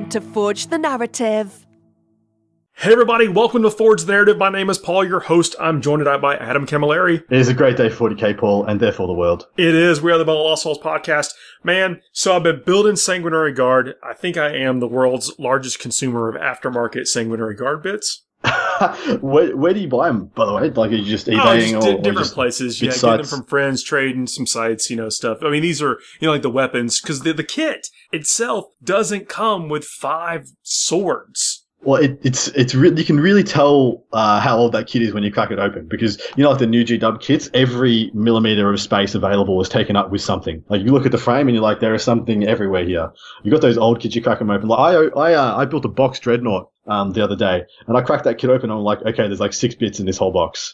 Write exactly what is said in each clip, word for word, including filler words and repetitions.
time to forge the narrative. Hey everybody, welcome to Forge the Narrative. My name is Paul, your host. I'm joined tonight by Adam Camilleri. It is a great day for forty K, Paul, and therefore the world. It is. We are the Bell of Lost Souls podcast. Man, so I've been building Sanguinary Guard. I think I am the world's largest consumer of aftermarket Sanguinary Guard bits. where, where do you buy them, by the way? Like, are you just eBaying oh, just or, di- or different just places? Yeah, sites? getting them from friends, trading some sites, you know, stuff. I mean, these are, you know, like the weapons, because the, the kit itself doesn't come with five swords. Well, it, it's it's re- you can really tell uh, how old that kit is when you crack it open, because you know, like the new G W kits, every millimeter of space available is taken up with something. Like you look at the frame and you're like, there is something everywhere here. You got those old kits, you crack them open. Like I I uh, I built a box dreadnought um the other day, and I cracked that kit open and I'm like, okay, there's like six bits in this whole box.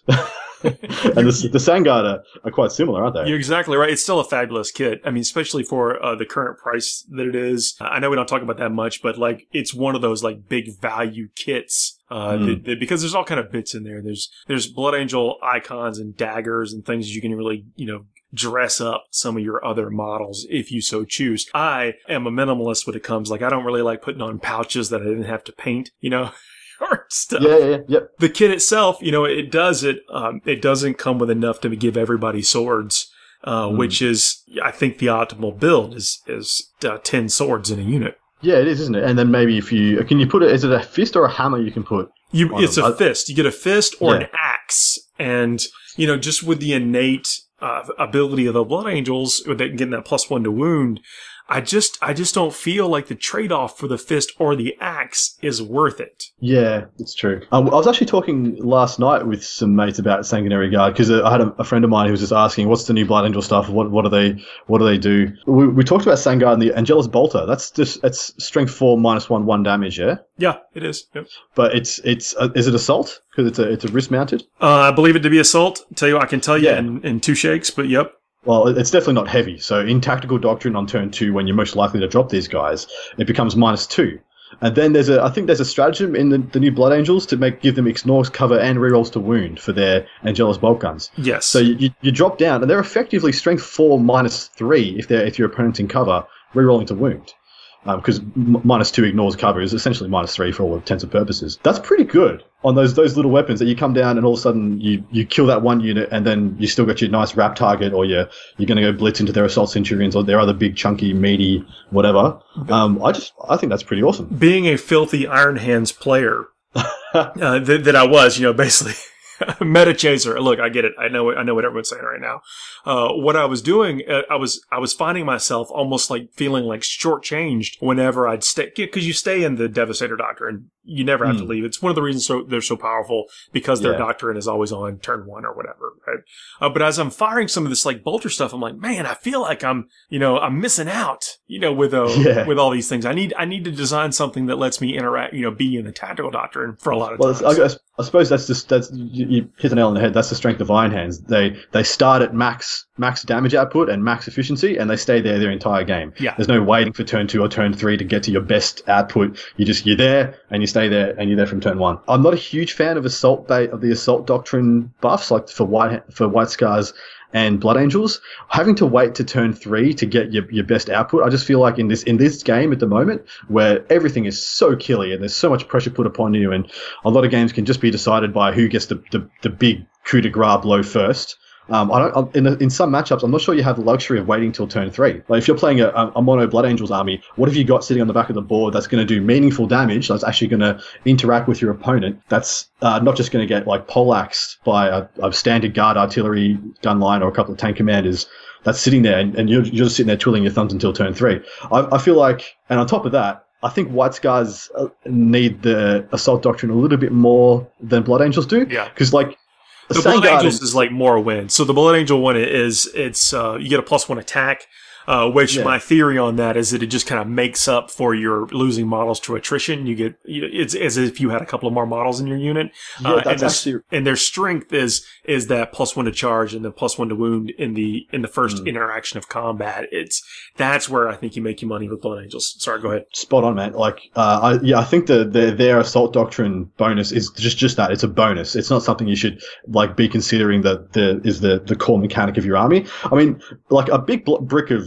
And the, the Sangard are, are quite similar, aren't they? You're exactly right. It's still a fabulous kit. I mean, especially for uh, the current price that it is. I know we don't talk about that much, but like it's one of those like big value kits uh, Mm. that, that, because there's all kind of bits in there. There's there's Blood Angel icons and daggers and things you can really, you know, dress up some of your other models if you so choose. I am a minimalist when it comes. Like I don't really like putting on pouches that I didn't have to paint, you know. Stuff. Yeah, yeah, yeah, yep. The kit itself, you know, it does it. Um, it doesn't come with enough to give everybody swords, uh, mm. which is, I think, the optimal build is is uh, ten swords in a unit. Yeah, it is, isn't it? And then maybe if you can you put it, is it a fist or a hammer you can put? You, it's them? a fist. You get a fist or yeah. an axe, and you know, just with the innate uh, ability of the Blood Angels, with that, getting that plus one to wound. I just, I just don't feel like the trade-off for the fist or the axe is worth it. Yeah, it's true. Um, I was actually talking last night with some mates about Sanguinary Guard because I had a, a friend of mine who was just asking, "What's the new Blood Angel stuff? What, what do they, what do they do?" We, we talked about Sangard and the Angelus Bolter. That's just, it's strength four minus one, one damage. Yeah. Yeah, it is. Yep. But it's, it's, uh, is it assault? Because it's a, it's a wrist mounted. Uh, I believe it to be assault. Tell you, I can tell you Yeah. in, in two shakes. But yep. Well, it's definitely not heavy. So in Tactical Doctrine on turn two, when you're most likely to drop these guys, it becomes minus two. And then there's a, I think there's a stratagem in the, the new Blood Angels to make give them ignores, cover, and rerolls to wound for their Angelus bolt guns. Yes. So you, you, you drop down, and they're effectively strength four minus three if they're if your opponent's in cover, rerolling to wound. Because um, m- minus two ignores cover is essentially minus three for all intents and purposes. That's pretty good on those those little weapons that you come down and all of a sudden you, you kill that one unit and then you still got your nice wrap target, or you're, you're going to go blitz into their assault centurions or their other big chunky meaty whatever. Um, I just I think that's pretty awesome. Being a filthy Iron Hands player uh, that, that I was, you know, basically. Meta chaser. Look, I get it. I know. I know what everyone's saying right now. Uh, what I was doing, uh, I was, I was finding myself almost like feeling like shortchanged whenever I'd stay, because you stay in the Devastator Doctrine. You never have mm. to leave. It's one of the reasons so they're so powerful, because their yeah. doctrine is always on turn one or whatever, right? Uh, but as I'm firing some of this like bolter stuff, I'm like, man, I feel like I'm, you know, I'm missing out, you know, with uh, yeah. with all these things. I need, I need to design something that lets me interact, you know, be in the Tactical Doctrine for a lot of well, times. I, I suppose that's just that's you, you hit the nail on the head. That's the strength of Iron Hands. They they start at max max damage output and max efficiency, and they stay there their entire game. Yeah. There's no waiting for turn two or turn three to get to your best output. You just you're there and you stay there and you're there from turn one. I'm not a huge fan of assault bait of the assault doctrine buffs, like for white for White Scars and Blood Angels. Having to wait to turn three to get your, your best output, I just feel like in this in this game at the moment, where everything is so killy and there's so much pressure put upon you, and a lot of games can just be decided by who gets the the, the big coup de grace blow first. Um, I don't, in, in some matchups, I'm not sure you have the luxury of waiting till turn three. Like if you're playing a, a mono Blood Angels army, what have you got sitting on the back of the board that's going to do meaningful damage, that's actually going to interact with your opponent, that's uh, not just going to get like poleaxed by a, a standard guard artillery gun line or a couple of tank commanders that's sitting there, and, and you're, you're just sitting there twiddling your thumbs until turn three. I, I feel like, and on top of that, I think White Scars need the Assault Doctrine a little bit more than Blood Angels do. Yeah. Because like, The Blood Angels is like more win. So the Blood Angel one is, it's, uh, you get a plus one attack, uh, which yeah. my theory on that is that it just kind of makes up for your losing models to attrition. You get, you, it's as if you had a couple of more models in your unit. Yeah, uh, that's and, actually... and their strength is, is that plus one to charge and the plus one to wound in the, in the first mm. interaction of combat. It's, that's where I think you make your money with Blood Angels. Sorry, go ahead. Spot on, man. Like, uh, I, yeah, I think the, the, their Assault Doctrine bonus is just, just that. It's a bonus. It's not something you should, like, be considering that the, is the, the core mechanic of your army. I mean, like, a big bl- brick of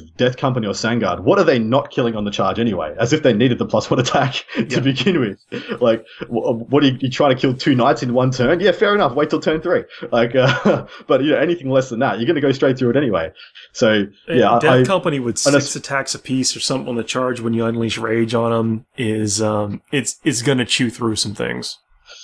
with Death Company or Sangard, what are they not killing on the charge anyway? As if they needed the plus one attack to Yeah. begin with. Like, wh- what are you, you trying to kill two knights in one turn? Yeah, fair enough. Wait till turn three. Like, uh, but you know, anything less than that, you're going to go straight through it anyway. So yeah, Death I, Company with and six attacks apiece or something on the charge when you unleash rage on them is um, it's it's going to chew through some things.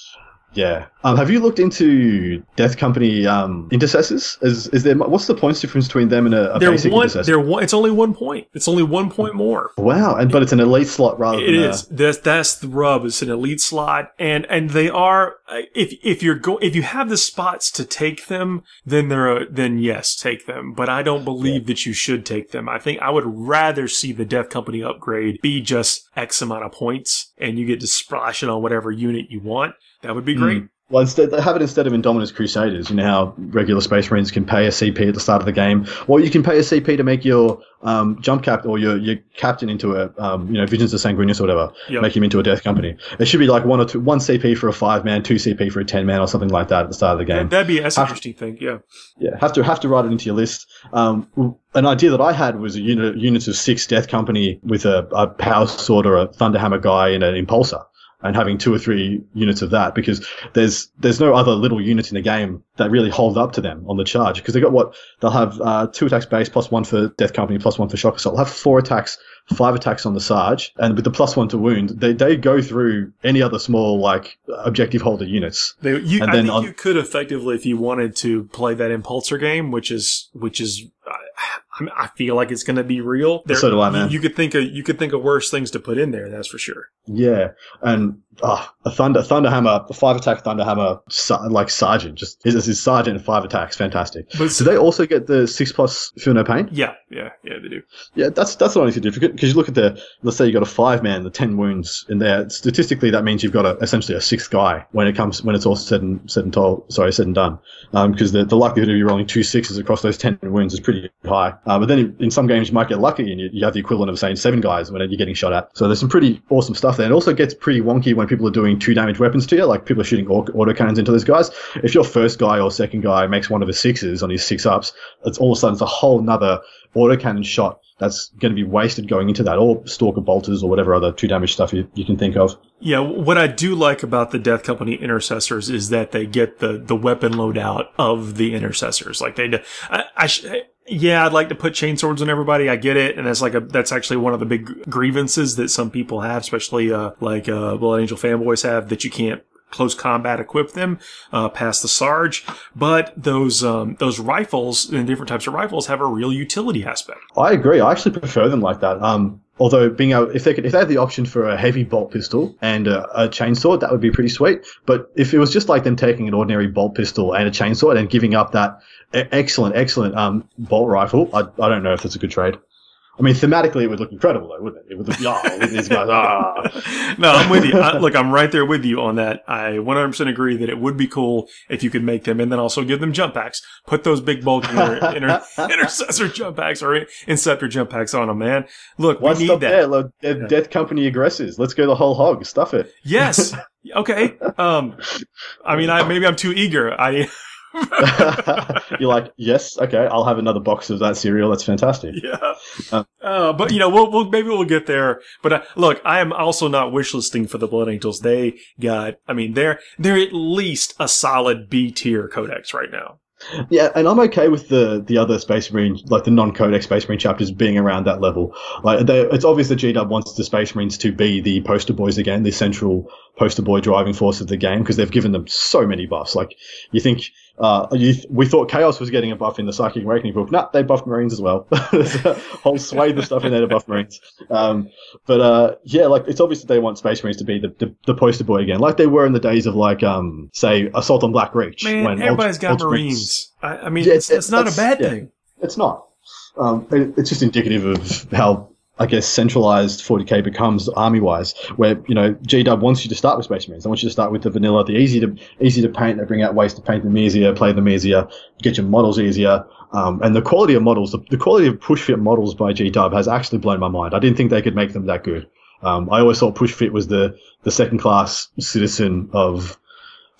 yeah. Um, have you looked into Death Company um, intercessors? Is is there what's the points difference between them and a, a They're basic one. intercessor? They're one. It's only one point. It's only one point more. Wow, and but it's an elite slot rather It than is. That's that's the rub. It's an elite slot, and and they are. If if you're go if you have the spots to take them, then they're a, then yes, take them. But I don't believe that you should take them. I think I would rather see the Death Company upgrade be just X amount of points, and you get to splash it on whatever unit you want. That would be great. Mm. Well, instead, they have it instead of Indominus Crusaders. You know how regular Space Marines can pay a C P at the start of the game, or you can pay a C P to make your um, jump cap or your, your captain into a um, you know Visions of Sanguinius or whatever, Yep. make him into a Death Company. It should be like one or two, one C P for a five man, two C P for a ten man, or something like that at the start of the game. That'd be that's an Have- interesting thing. Yeah. Yeah, have to have to write it into your list. Um, an idea that I had was a unit units of six Death Company with a, a Power Sword or a Thunderhammer guy and an Impulsor, and having two or three units of that, because there's there's no other little units in the game that really hold up to them on the charge, because they got what they'll have uh, two attacks base plus one for Death Company plus one for Shock Assault. They'll have four attacks, five attacks on the Sarge, and with the plus one to wound, they they go through any other small like objective holder units. They, you, And I then think on- you could effectively, if you wanted to play that impulsor game, which is which is, I, I mean, I feel like it's going to be real. There, So do I, you- man. You, could think of you could think of worse things to put in there. That's for sure. Yeah, and uh, a thunder Thunderhammer, a five attack Thunderhammer, sa- like Sergeant, just is his Sergeant and five attacks, fantastic. But Do they also get the six plus Feel No Pain? yeah, yeah, yeah, they do. Yeah, that's that's not only significant, because you look at the, let's say you got a five man, the ten wounds in there. Statistically, that means you've got a, essentially a sixth guy when it comes when it's all said and said and told. Sorry, said and done, because the, the likelihood of you rolling two sixes across those ten wounds is pretty high. Uh, but then in, in some games you might get lucky and you, you have the equivalent of saying seven guys when you're getting shot at. So there's some pretty awesome stuff there. It also gets pretty wonky when people are doing two damage weapons to you, like people are shooting au- autocannons into those guys. If your first guy or second guy makes one of his sixes on his six ups, it's all of a sudden it's a whole nother autocannon shot that's going to be wasted going into that, or Stalker Bolters or whatever other two damage stuff you, you can think of. Yeah, what I do like about the Death Company intercessors is that they get the, the weapon loadout of the intercessors. Like they, do, I, I sh- yeah, I'd like to put chainswords on everybody. I get it, and that's like a that's actually one of the big grievances that some people have, especially uh, like uh, Blood Angel fanboys have, that you can't close combat equip them uh, past the Sarge. But those um, those rifles and different types of rifles have a real utility aspect. I agree. I actually prefer them like that. Um, although being able, if they could, if they had the option for a heavy bolt pistol and a, a chainsaw, that would be pretty sweet. But if it was just like them taking an ordinary bolt pistol and a chainsaw and giving up that e- excellent, excellent um, bolt rifle, I, I don't know if that's a good trade. I mean, thematically, it would look incredible, though, wouldn't it? It would look, oh, with these guys, ah. No, I'm with you. I, look, I'm right there with you on that. I one hundred percent agree that it would be cool if you could make them, and then also give them jump packs. Put those big bulky inter, inter, intercessor jump packs or inceptor jump packs on them, man. Look, we Why need stop that. there? Look, they're Yeah. Death Company aggressors. Let's go the whole hog. Stuff it. Yes. Okay. Um, I mean, I maybe I'm too eager. I. You're like, yes, okay, I'll have another box of that cereal. That's fantastic. Yeah. Uh, Uh, but you know, we'll, we'll maybe we'll get there. But uh, look, I am also not wishlisting for the Blood Angels. They got, I mean, they're they're at least a solid B tier codex right now. Yeah, and I'm okay with the the other Space Marine, like the non-Codex Space Marine chapters, being around that level. Like, they, it's obvious that G-Dub wants the Space Marines to be the poster boys again, the central poster boy driving force of the game, because they've given them so many buffs. Like, you think, uh, you th- we thought Chaos was getting a buff in the Psychic Awakening book. Nah, they buffed Marines as well. There's a whole swathe of stuff in there to buff Marines. Um, but, uh, yeah, like, it's obvious that they want Space Marines to be the, the, the poster boy again, like they were in the days of, like, um, say, Assault on Black Reach. Man, when everybody's Ultra- got Ultramarines- Marines. I, I mean, Yeah, it's, it's not a that's- bad yeah. thing. It's not. Um, it, it's just indicative of how, I guess, centralized forty K becomes army-wise, where, you know, G-Dub wants you to start with Space Marines. They want you to start with the vanilla, the easy to easy to paint. They bring out ways to paint them easier, play them easier, get your models easier. Um, and the quality of models, the, the quality of push-fit models by G-Dub has actually blown my mind. I didn't think they could make them that good. Um, I always thought push-fit was the, the second-class citizen of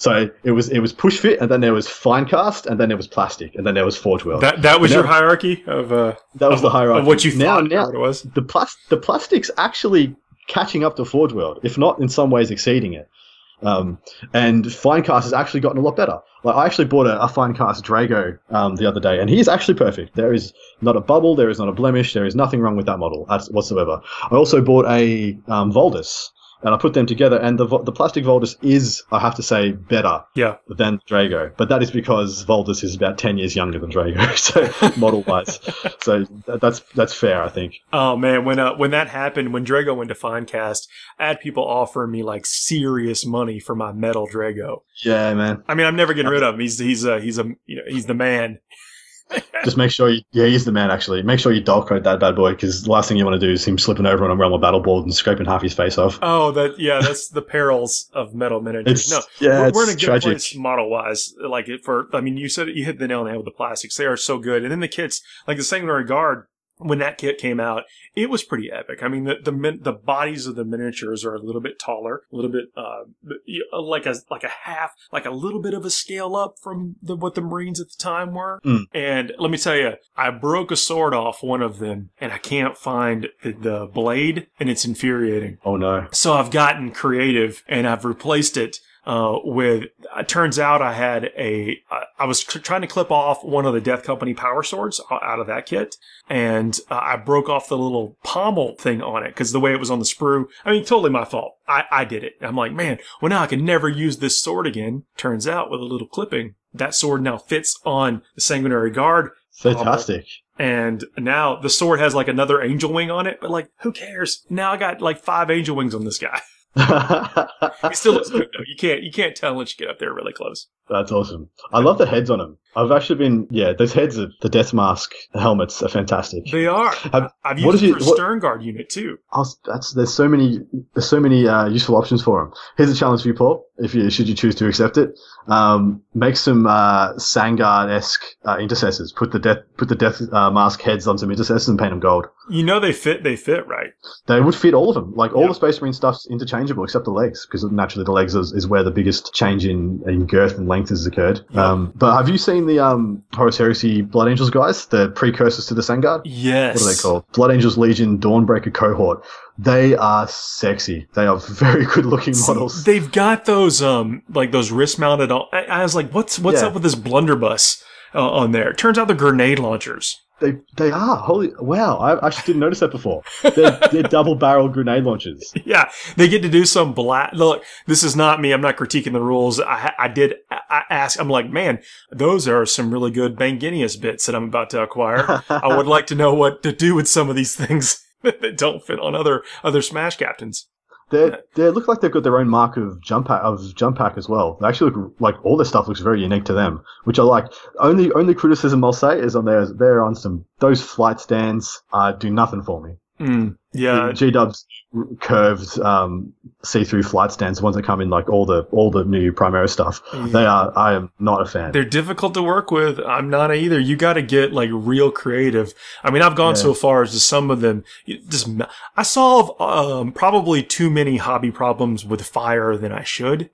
So it was it was push fit, and then there was fine cast, and then there was plastic, and then there was Forge World. That that was now, your hierarchy of uh, that was of, the hierarchy of what you now, thought now it was. The plas- the plastic's actually catching up to Forge World, if not in some ways exceeding it. Um, and Finecast has actually gotten a lot better. Like I actually bought a, a Finecast Drago um, the other day, and he is actually perfect. There is not a bubble, there is not a blemish, there is nothing wrong with that model whatsoever. I also bought a um, Voldus, and I put them together, and the the plastic Voldus is, I have to say, better yeah. than Drago. But that is because Voldus is about ten years younger than Drago, so model-wise. So that's that's fair, I think. Oh, man, when uh, when that happened, when Drago went to Finecast, I had people offering me, like, serious money for my metal Drago. Yeah, man. I mean, I'm never getting rid of him. He's, he's, uh, he's, a, you know, he's the man. Just make sure you, yeah, he's the man, actually. Make sure you dull code that bad boy, because the last thing you want to do is him slipping over on a realm of battle board and scraping half his face off. Oh, that yeah, that's the perils of metal miniatures. It's, no, yeah, we're, it's we're in a good tragic. place model wise. Like it for, I mean, you said you hit the nail on the head with the plastics. They are so good, and then the kits, like the Sanguinary Guard. When that kit came out, it was pretty epic. I mean, the the min- the bodies of the miniatures are a little bit taller, a little bit uh like a like a half, like a little bit of a scale up from the, what the Marines at the time were. Mm. And let me tell you, I broke a sword off one of them, and I can't find the, the blade, and it's infuriating. Oh no! So I've gotten creative, and I've replaced it. Uh, with, it turns out I had a, I, I was tr- trying to clip off one of the Death Company power swords out of that kit, and uh, I broke off the little pommel thing on it, because the way it was on the sprue, I mean, totally my fault. I, I did it. I'm like, man, well now I can never use this sword again. Turns out with a little clipping, that sword now fits on the Sanguinary Guard. Fantastic. Pommel. And now the sword has like another angel wing on it, but like, who cares? Now I got like five angel wings on this guy. He still looks good though. You can't you can't tell unless you get up there really close. That's awesome. I love the heads on them. I've actually been, yeah, those heads of the Death Mask helmets are fantastic. They are. Have, I've what used is it for it- what- Stern Guard unit too. I'll, that's, there's so many, there's so many uh, useful options for them. Here's a challenge for you, Paul. If you should you choose to accept it, um, make some uh, Sangard-esque uh, intercessors. Put the death, put the Death uh, Mask heads on some intercessors and paint them gold. You know they fit. They fit right. They would fit all of them. Like all Yeah. the Space Marine stuff's interchangeable except the legs, because naturally the legs is, is where the biggest change in, in girth and length has occurred. Yeah. Um, but have you seen the um, Horus Heresy Blood Angels guys? The precursors to the Sangard? Yes. What are they called? Blood Angels Legion Dawnbreaker Cohort. They are sexy. They are very good looking See, models. they've got those um like those wrist mounted. I, I was like, what's what's Yeah. up with this blunderbuss uh, on there? Turns out they're grenade launchers. They they are. Holy wow. I actually didn't notice that before. They're, they're double barrel grenade launchers. Yeah, they get to do some black. Look, this is not me. I'm not critiquing the rules. I, I did I ask. I'm like, man, those are some really good Banginius bits that I'm about to acquire. I would like to know what to do with some of these things that don't fit on other other Smash Captains. They they look like they've got their own mark of jump pack, of jump pack as well. They actually look like all their stuff looks very unique to them, which I like. Only only criticism I'll say is on there. They're on some those flight stands. Uh, do nothing for me. Mm, yeah, G Dub's curved um, see-through flight stands, the ones that come in like all the all the new Primera stuff. Yeah. They are. I am not a fan. they're difficult to work with. I'm not either. You got to get like real creative. I mean, I've gone Yeah. so far as to some of them. you Just I solve um, probably too many hobby problems with fire than I should.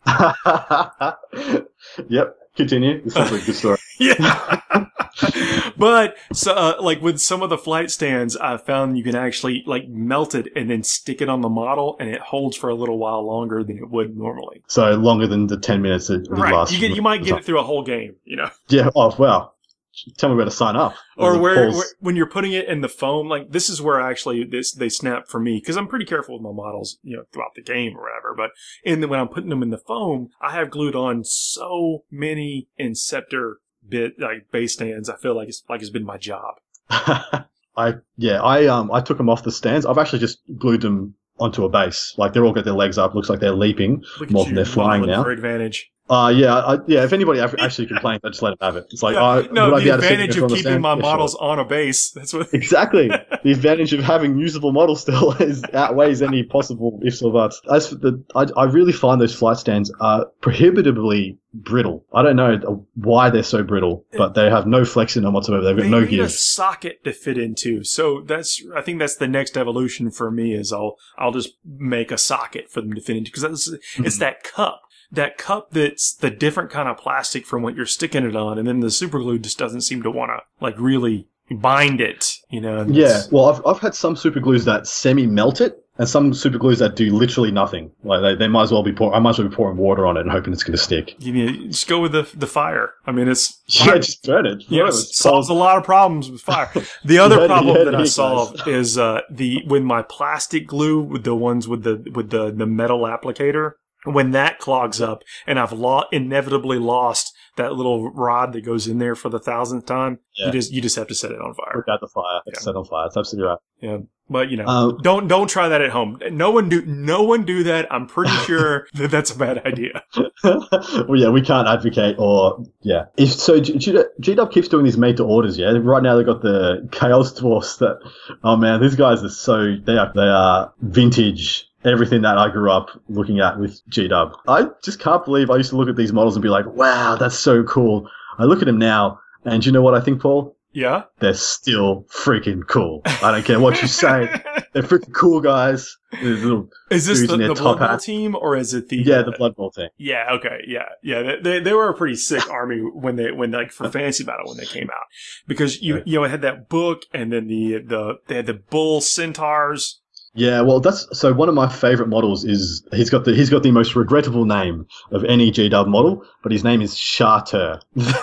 Yep. Continue. This sounds like a good story. Yeah. But so, uh, like with some of the flight stands, I found you can actually like melt it and then stick it on the model, and it holds for a little while longer than it would normally. So longer than the ten minutes it, it Right? lasts. You get you might get it through a whole game, you know. Yeah. Oh wow. Tell me where to sign up. Or where, Paul's- where when you're putting it in the foam, like this is where actually this they snap for me, because I'm pretty careful with my models, you know, throughout the game or whatever. But in the, when I'm putting them in the foam, I have glued on so many Inceptor bit like base stands. I feel like it's like it's been my job. I yeah, I um I took them off the stands. I've actually just glued them onto a base. Like they're all got their legs up. Looks like they're leaping Look more at than you they're flying modeling now. for advantage. Uh yeah, I, yeah. If anybody ac- actually complains, I just let them have it. It's like, Yeah, uh, no, would I be the able to see advantage them of from the keeping stand? my Yeah, models sure. on a base. That's what. Exactly. The advantage of having usable models still is outweighs any possible ifs or buts. As for the, I, I really find those flight stands are prohibitively brittle. I don't know why they're so brittle, but they have no flex in them whatsoever. They've got They no need a give. socket to fit into. So that's, I think that's the next evolution for me is I'll, I'll just make a socket for them to fit into, because it's Mm-hmm. that cup that cup that's the different kind of plastic from what you're sticking it on, and then the super glue just doesn't seem to want to like really bind it, you know? And Yeah, it's- well, I've I've had some super glues that semi-melt it, and some super glues that do literally nothing. Like they, they might as well be pour, I might as well be pouring water on it and hoping it's going to stick. you need just go with the the fire. I mean, it's Yeah, just burn it. Yeah, Burn it it. solves a lot of problems with fire. The other You heard it- problem you heard that it I here, solved guys. is uh, the when my plastic glue with the ones with the with the, the metal applicator, when that clogs up and I've lo- inevitably lost that little rod that goes in there for the thousandth time, Yeah. you just you just have to set it on fire. Put out the fire. Yeah. Set on fire. It's absolutely right. Yeah, but you know, Um, don't don't try that at home. No one do no one do that. I'm pretty sure that that's a bad idea. well, yeah, we can't advocate or yeah. If so, G- G- G-Dub keeps doing these made to orders. Yeah, right now they've got the Chaos Dwarfs. That oh man, these guys are so they are they are vintage. Everything that I grew up looking at with G-Dub. I just can't believe I used to look at these models and be like, wow, that's so cool. I look at them now, and you know what I think, Paul? Yeah. They're still freaking cool. I don't care what you say. They're freaking cool, guys. These little Is this dudes the, in their the top Blood Bowl hats. team or is it the Yeah, uh, the Blood Bowl thing. Yeah, okay, yeah, yeah. They, they they were a pretty sick army when they when like for Fantasy Battle when they came out, because you you know it had that book and then the the they had the bull centaurs. Yeah, well, that's so. One of my favorite models is he's got the he's got the most regrettable name of any G-Dub model, but his name is Charter.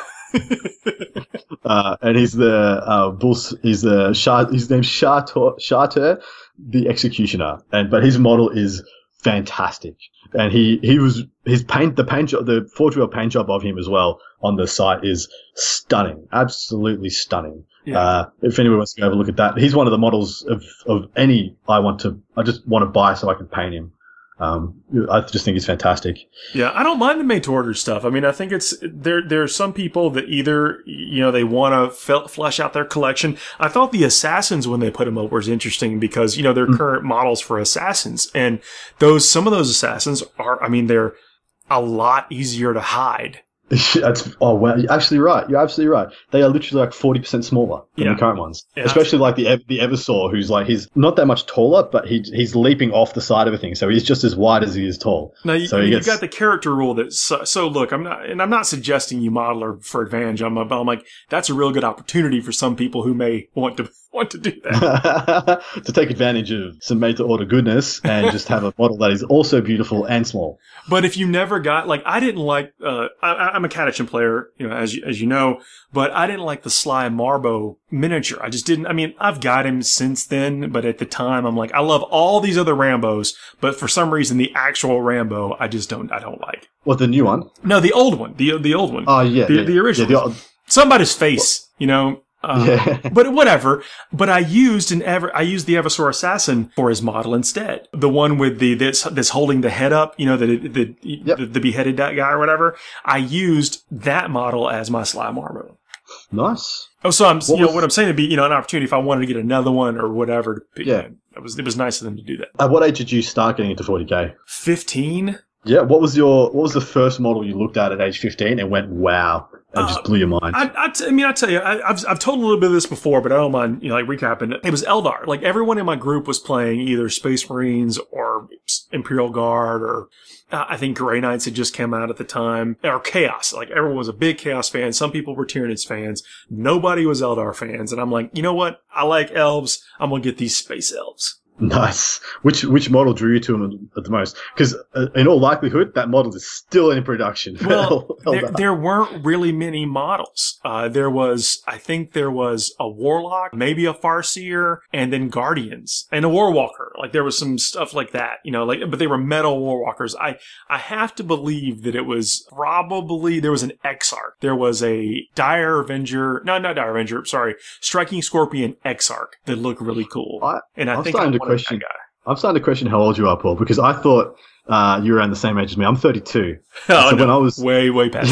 uh, and he's the uh, bull. He's the Char, his name's Charter, Charter, the Executioner. And but his model is fantastic, and he he was his paint the paint job the Forge Wheel paint job of him as well on the site is stunning, absolutely stunning. Yeah. Uh, if anyone wants to go have a look at that, he's one of the models of, of any I want to, I just want to buy so I can paint him. Um, I just think he's fantastic. Yeah, I don't mind the made to order stuff. I mean, I think it's there. There are some people that either you know they want to f- flesh out their collection. I thought the assassins when they put them up was interesting because you know they're Mm. current models for assassins, and those some of those assassins are. I mean, they're a lot easier to hide. That's oh wow, you're absolutely right. You're absolutely right. They are literally like forty percent smaller than Yeah. the current ones. Yeah. Especially like the Ev- the Eversaw, who's like he's not that much taller, but he he's leaping off the side of a thing, so he's just as wide as he is tall. Now you, So I he mean, gets- you got the character rule that so, so look, I'm not, and I'm not suggesting you model her for advantage. I'm, but I'm like that's a real good opportunity for some people who may want to want to do that. to take advantage of some made to order goodness and just have a model that is also beautiful and small. But if you never got like, I didn't like. Uh, I, I'm a Catachan player, you know, as you, as you know. But I didn't like the Sly Marbo miniature. I just didn't. I mean, I've got him since then, but at the time, I'm like, I love all these other Rambos, but for some reason, the actual Rambo, I just don't. I don't like. What, the new one? No, the old one, the the old one, Oh yeah, the yeah. the original. Yeah, the old- Somebody's face, you know. Uh, Yeah. but whatever. But I used an ever I used the Eversaur Assassin for his model instead. The one with the this this holding the head up, you know, the the Yep. the, the beheaded guy or whatever. I used that model as my Sly Marbo. Nice. Oh, so I'm What you know was- what I'm saying would be you know an opportunity if I wanted to get another one or whatever. To pick, Yeah. it was it was nice of them to do that. At what age did you start getting into forty K? Fifteen. Yeah. What was your what was the first model you looked at at age fifteen and went wow and just Uh, blew your mind? I, I, t- I mean, I tell you, I, I've I've told a little bit of this before, but I don't mind, you know, like recapping it. It was Eldar. Like everyone in my group was playing either Space Marines or Imperial Guard, or uh, I think Grey Knights had just come out at the time, or Chaos. Like everyone was a big Chaos fan. Some people were Tyranids fans. Nobody was Eldar fans. And I'm like, you know what? I like elves. I'm gonna get these space elves. Nice. Which which model drew you to him the most? Because uh, in all likelihood, that model is still in production. Well, Held there, up. there weren't really many models. Uh, there was, I think there was a Warlock, maybe a Farseer, and then Guardians, and a Warwalker. Like there was some stuff like that, you know, like, but they were metal Warwalkers. I, I have to believe that it was probably, there was an Exarch. There was a Dire Avenger, no, not Dire Avenger, sorry, Striking Scorpion Exarch that looked really cool. I- and I I'm think I starting to wanted question- that guy. I'm starting to question how old you are, Paul, because I thought uh, you were around the same age as me. I'm thirty-two. Oh, so no, when I was way, way past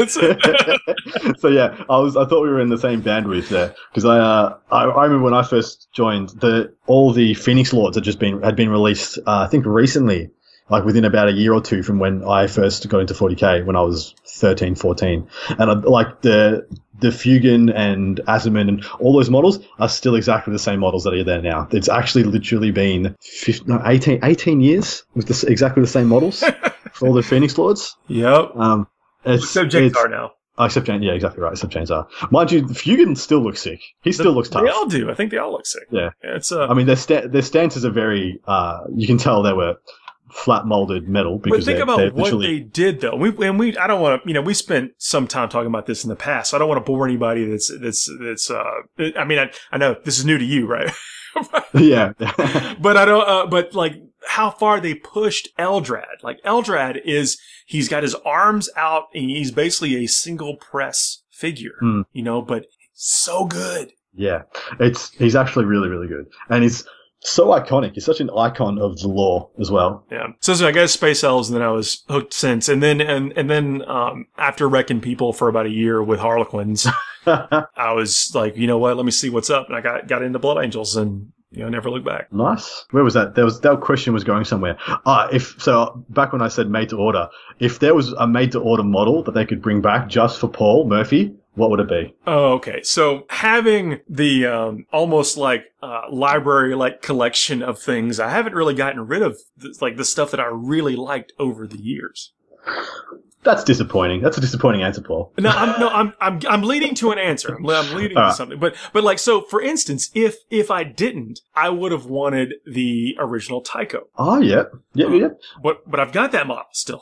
that. so yeah, I was. I thought we were in the same bandwidth there because I, uh, I, I remember when I first joined, the all the Phoenix Lords had just been had been released. Uh, I think recently, like within about a year or two from when I first got into forty K when I was thirteen, fourteen, and I, like the the Fugan and Aziman and all those models are still exactly the same models that are there now. It's actually literally been fifteen, no, eighteen, eighteen years with this, exactly the same models. for all the Phoenix Lords. Yep. Um, it's, Except James it's, are now. Oh, except James, yeah, exactly right. Except James are. Mind you, Fugan still looks sick. He still The- looks tough. They all do. I think they all look sick. Yeah. It's uh, I mean, their sta- their stances are very. Uh, you can tell they were flat molded metal because but think they're, about they're what literally. they did, though. We and we. I don't want to. You know, we spent some time talking about this in the past. So I don't want to bore anybody. That's that's that's. Uh, I mean, I, I know this is new to you, right? Yeah. But I don't. Uh, but like how far they pushed Eldrad. Like Eldrad is. He's got his arms out, and he's basically a single press figure. Mm. You know, but so good. Yeah, it's he's actually really really good, and he's so iconic. He's such an icon of the lore as well. Yeah. So, so I guess Space Elves, and then I was hooked since, and then and and then um, after wrecking people for about a year with Harlequins, I was like, you know what? Let me see what's up, and I got got into Blood Angels, and you know, never looked back. Nice. Where was that? There was that question was going somewhere. Ah, if so, back when I said made to order, if there was a made to order model that they could bring back just for Paul Murphy, what would it be? Oh, okay. So having the um, almost like uh, library like collection of things, I haven't really gotten rid of th- like the stuff that I really liked over the years. That's disappointing. That's a disappointing answer, Paul. No, I'm no, I'm I'm I'm leading to an answer. I'm, I'm leading All to right. something. But but like so, for instance, if if I didn't, I would have wanted the original Tycho. Oh yeah, yeah, yeah. But but I've got that model still.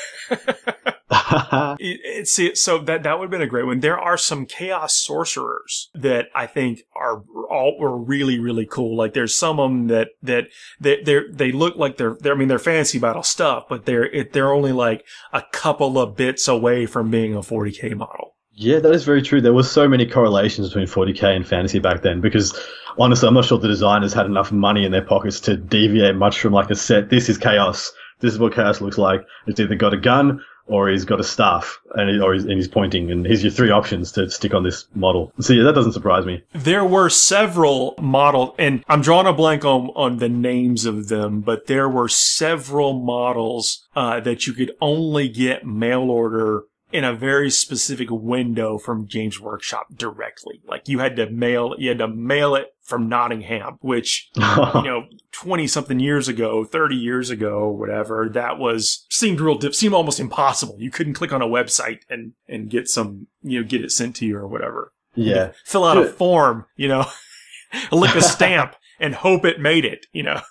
It, it's it, so that that would have been a great one. There are some chaos sorcerers that I think are all are really really cool. Like there's some of them that that they they they look like they're, they're I mean they're fantasy battle stuff, but they're it, they're only like a couple of bits away from being a forty K model. Yeah, that is very true. There was so many correlations between forty K and fantasy back then because honestly, I'm not sure the designers had enough money in their pockets to deviate much from like a set. This is chaos. This is what chaos looks like. It's either got a gun or he's got a staff and, he, or he's, and he's pointing. And here's your three options to stick on this model. So yeah, that doesn't surprise me. There were several models, and I'm drawing a blank on, on the names of them, but there were several models uh, that you could only get mail order in a very specific window from Games Workshop directly. Like you had to mail, you had to mail it from Nottingham, which, you know, twenty something years ago, thirty years ago, whatever, that was, seemed real, dip, seemed almost impossible. You couldn't click on a website and, and get some, you know, get it sent to you or whatever. Yeah. Fill out a form, you know, lick a stamp and hope it made it, you know.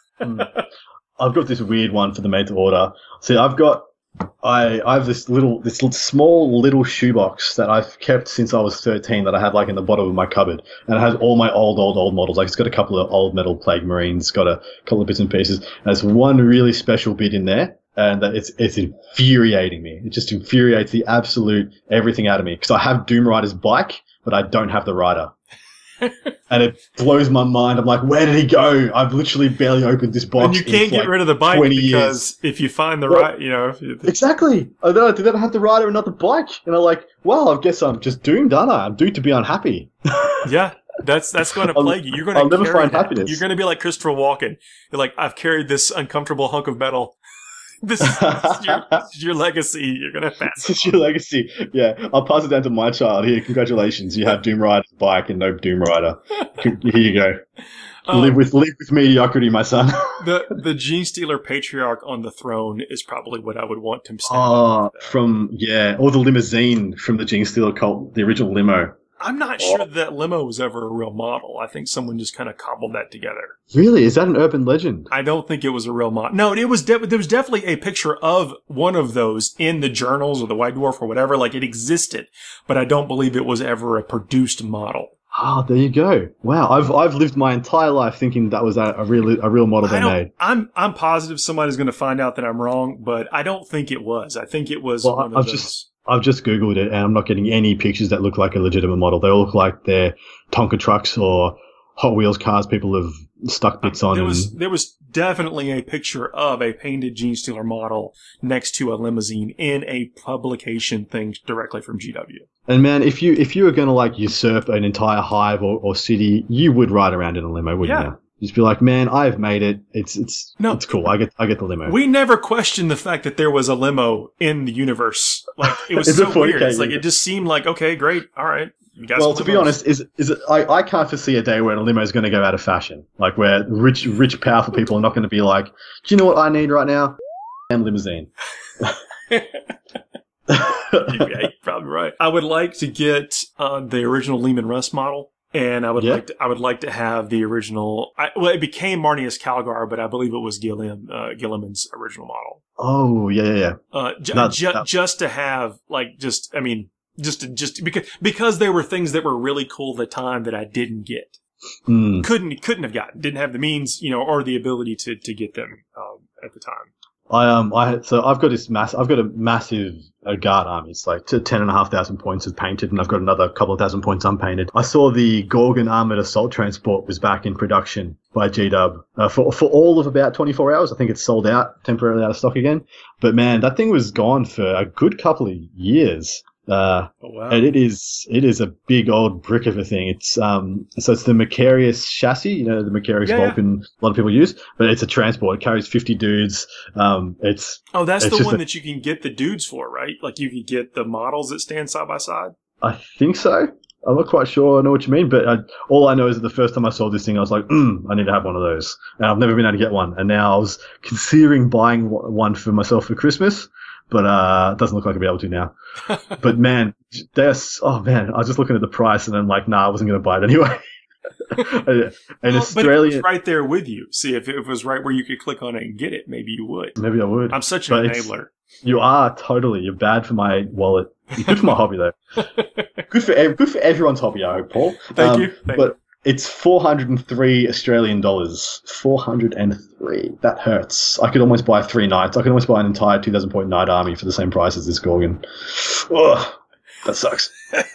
I've got this weird one for the made to order. See, I've got, I, I have this little, this little, small little shoebox that I've kept since I was thirteen that I had like in the bottom of my cupboard. And it has all my old, old, old models. Like it's got a couple of old metal Plague Marines, got a couple of bits and pieces. And there's one really special bit in there. And it's, it's infuriating me. It just infuriates the absolute everything out of me. Because I have Doom Rider's bike, but I don't have the rider. And it blows my mind. I'm like, where did he go? I've literally barely opened this box. And you can't get like rid of the bike twenty because years. if you find the Well, right, you know. If you, Exactly. And then I did have the rider and not the bike. And I'm like, well, I guess I'm just doomed, aren't I? I'm doomed to be unhappy. yeah, that's that's going to I'll- plague you. You're going I'll to never carry find that. happiness. You're going to be like Christopher Walken. You're like, I've carried this uncomfortable hunk of metal. This is, this is, your, this is your legacy. You're going to pass. This is your legacy. Yeah, I'll pass it down to my child. Here, congratulations. You have Doom Rider's bike and no Doom Rider. Here you go. Um, live with live with mediocrity, my son. the the Gene Stealer Patriarch on the throne is probably what I would want to stand Oh, on. from, yeah, or the limousine from the Gene Stealer cult, the original limo. I'm not sure that limo was ever a real model. I think someone just kind of cobbled that together. Really? Is that an urban legend? I don't think it was a real model. No, it was. De- there was definitely a picture of one of those in the journals or the White Dwarf or whatever. Like it existed, but I don't believe it was ever a produced model. Ah, there you go. Wow, I've I've lived my entire life thinking that was a, a real a real model I they don't, made. I'm I'm positive somebody's going to find out that I'm wrong, but I don't think it was. I think it was Well, one of I've those. just I've just Googled it, and I'm not getting any pictures that look like a legitimate model. They all look like they're Tonka trucks or Hot Wheels cars people have stuck bits on. There and, was there was definitely a picture of a painted Gene Stealer model next to a limousine in a publication thing directly from G W. and man, if you if you were going to like usurp an entire hive or, or city, you would ride around in a limo, wouldn't Yeah. you? Just be like, man, I've made it. It's it's No. it's cool. I get I get the limo. We never questioned the fact that there was a limo in the universe. Like it was It's so a forty K weird. It's like it universe. just seemed like okay, great, all right. You guys Well, have to be limos. honest, is is it, I, I can't foresee a day where a limo is going to go out of fashion. Like where rich, rich, powerful people are not going to be like, do you know what I need right now? And limousine. Yeah, you're probably right. I would like to get uh, the original Leman Russ model, and I would Yeah. like to. I would like to have the original. I, well, it became Marnius Calgar, but I believe it was Gilliam uh, Gilliman's original model. Oh, yeah, yeah, yeah. Uh, ju- No, ju- no. just to have like just. I mean, just to, just because because there were things that were really cool at the time that I didn't get. Mm. Couldn't couldn't have gotten. Didn't have the means, you know, or the ability to to get them um, at the time. I um I had, so I've got this mass I've got a massive uh, guard army. It's like to ten and a half thousand points of painted, and I've got another couple of thousand points unpainted. I saw the Gorgon armored assault transport was back in production by G Dub uh, for for all of about twenty-four hours. I think it's sold out, temporarily out of stock again. But man, that thing was gone for a good couple of years. Uh, Oh wow! and it is it is a big old brick of a thing. It's um so it's the Macarius chassis, you know, the Macarius Yeah, yeah. Vulcan a lot of people use, but it's a transport. It carries fifty dudes. Um, it's Oh, that's It's the just one a- that you can get the dudes for, right? Like you can get the models that stand side by side. I think so. I'm not quite sure I know what you mean, but I, all I know is that the first time I saw this thing, I was like, mm, I need to have one of those. And I've never been able to get one. And now I was considering buying w- one for myself for Christmas, but uh, it doesn't look like I'll be able to now. But man, there's, oh man, I was just looking at the price and I'm like, nah, I wasn't going to buy it anyway. and Well, but if it Australian, was right there with you. See, if it was right where you could click on it and get it, maybe you would. maybe I would. I'm such an But it's- enabler. You are totally. You're bad for my wallet. You're good for my hobby though. Good for ev- good for everyone's hobby, I hope, Paul. Thank Um, you. Thank but it's four hundred and three Australian dollars. Four hundred and three. That hurts. I could almost buy three knights. I could almost buy an entire two thousand point knight army for the same price as this Gorgon. Ugh, that sucks.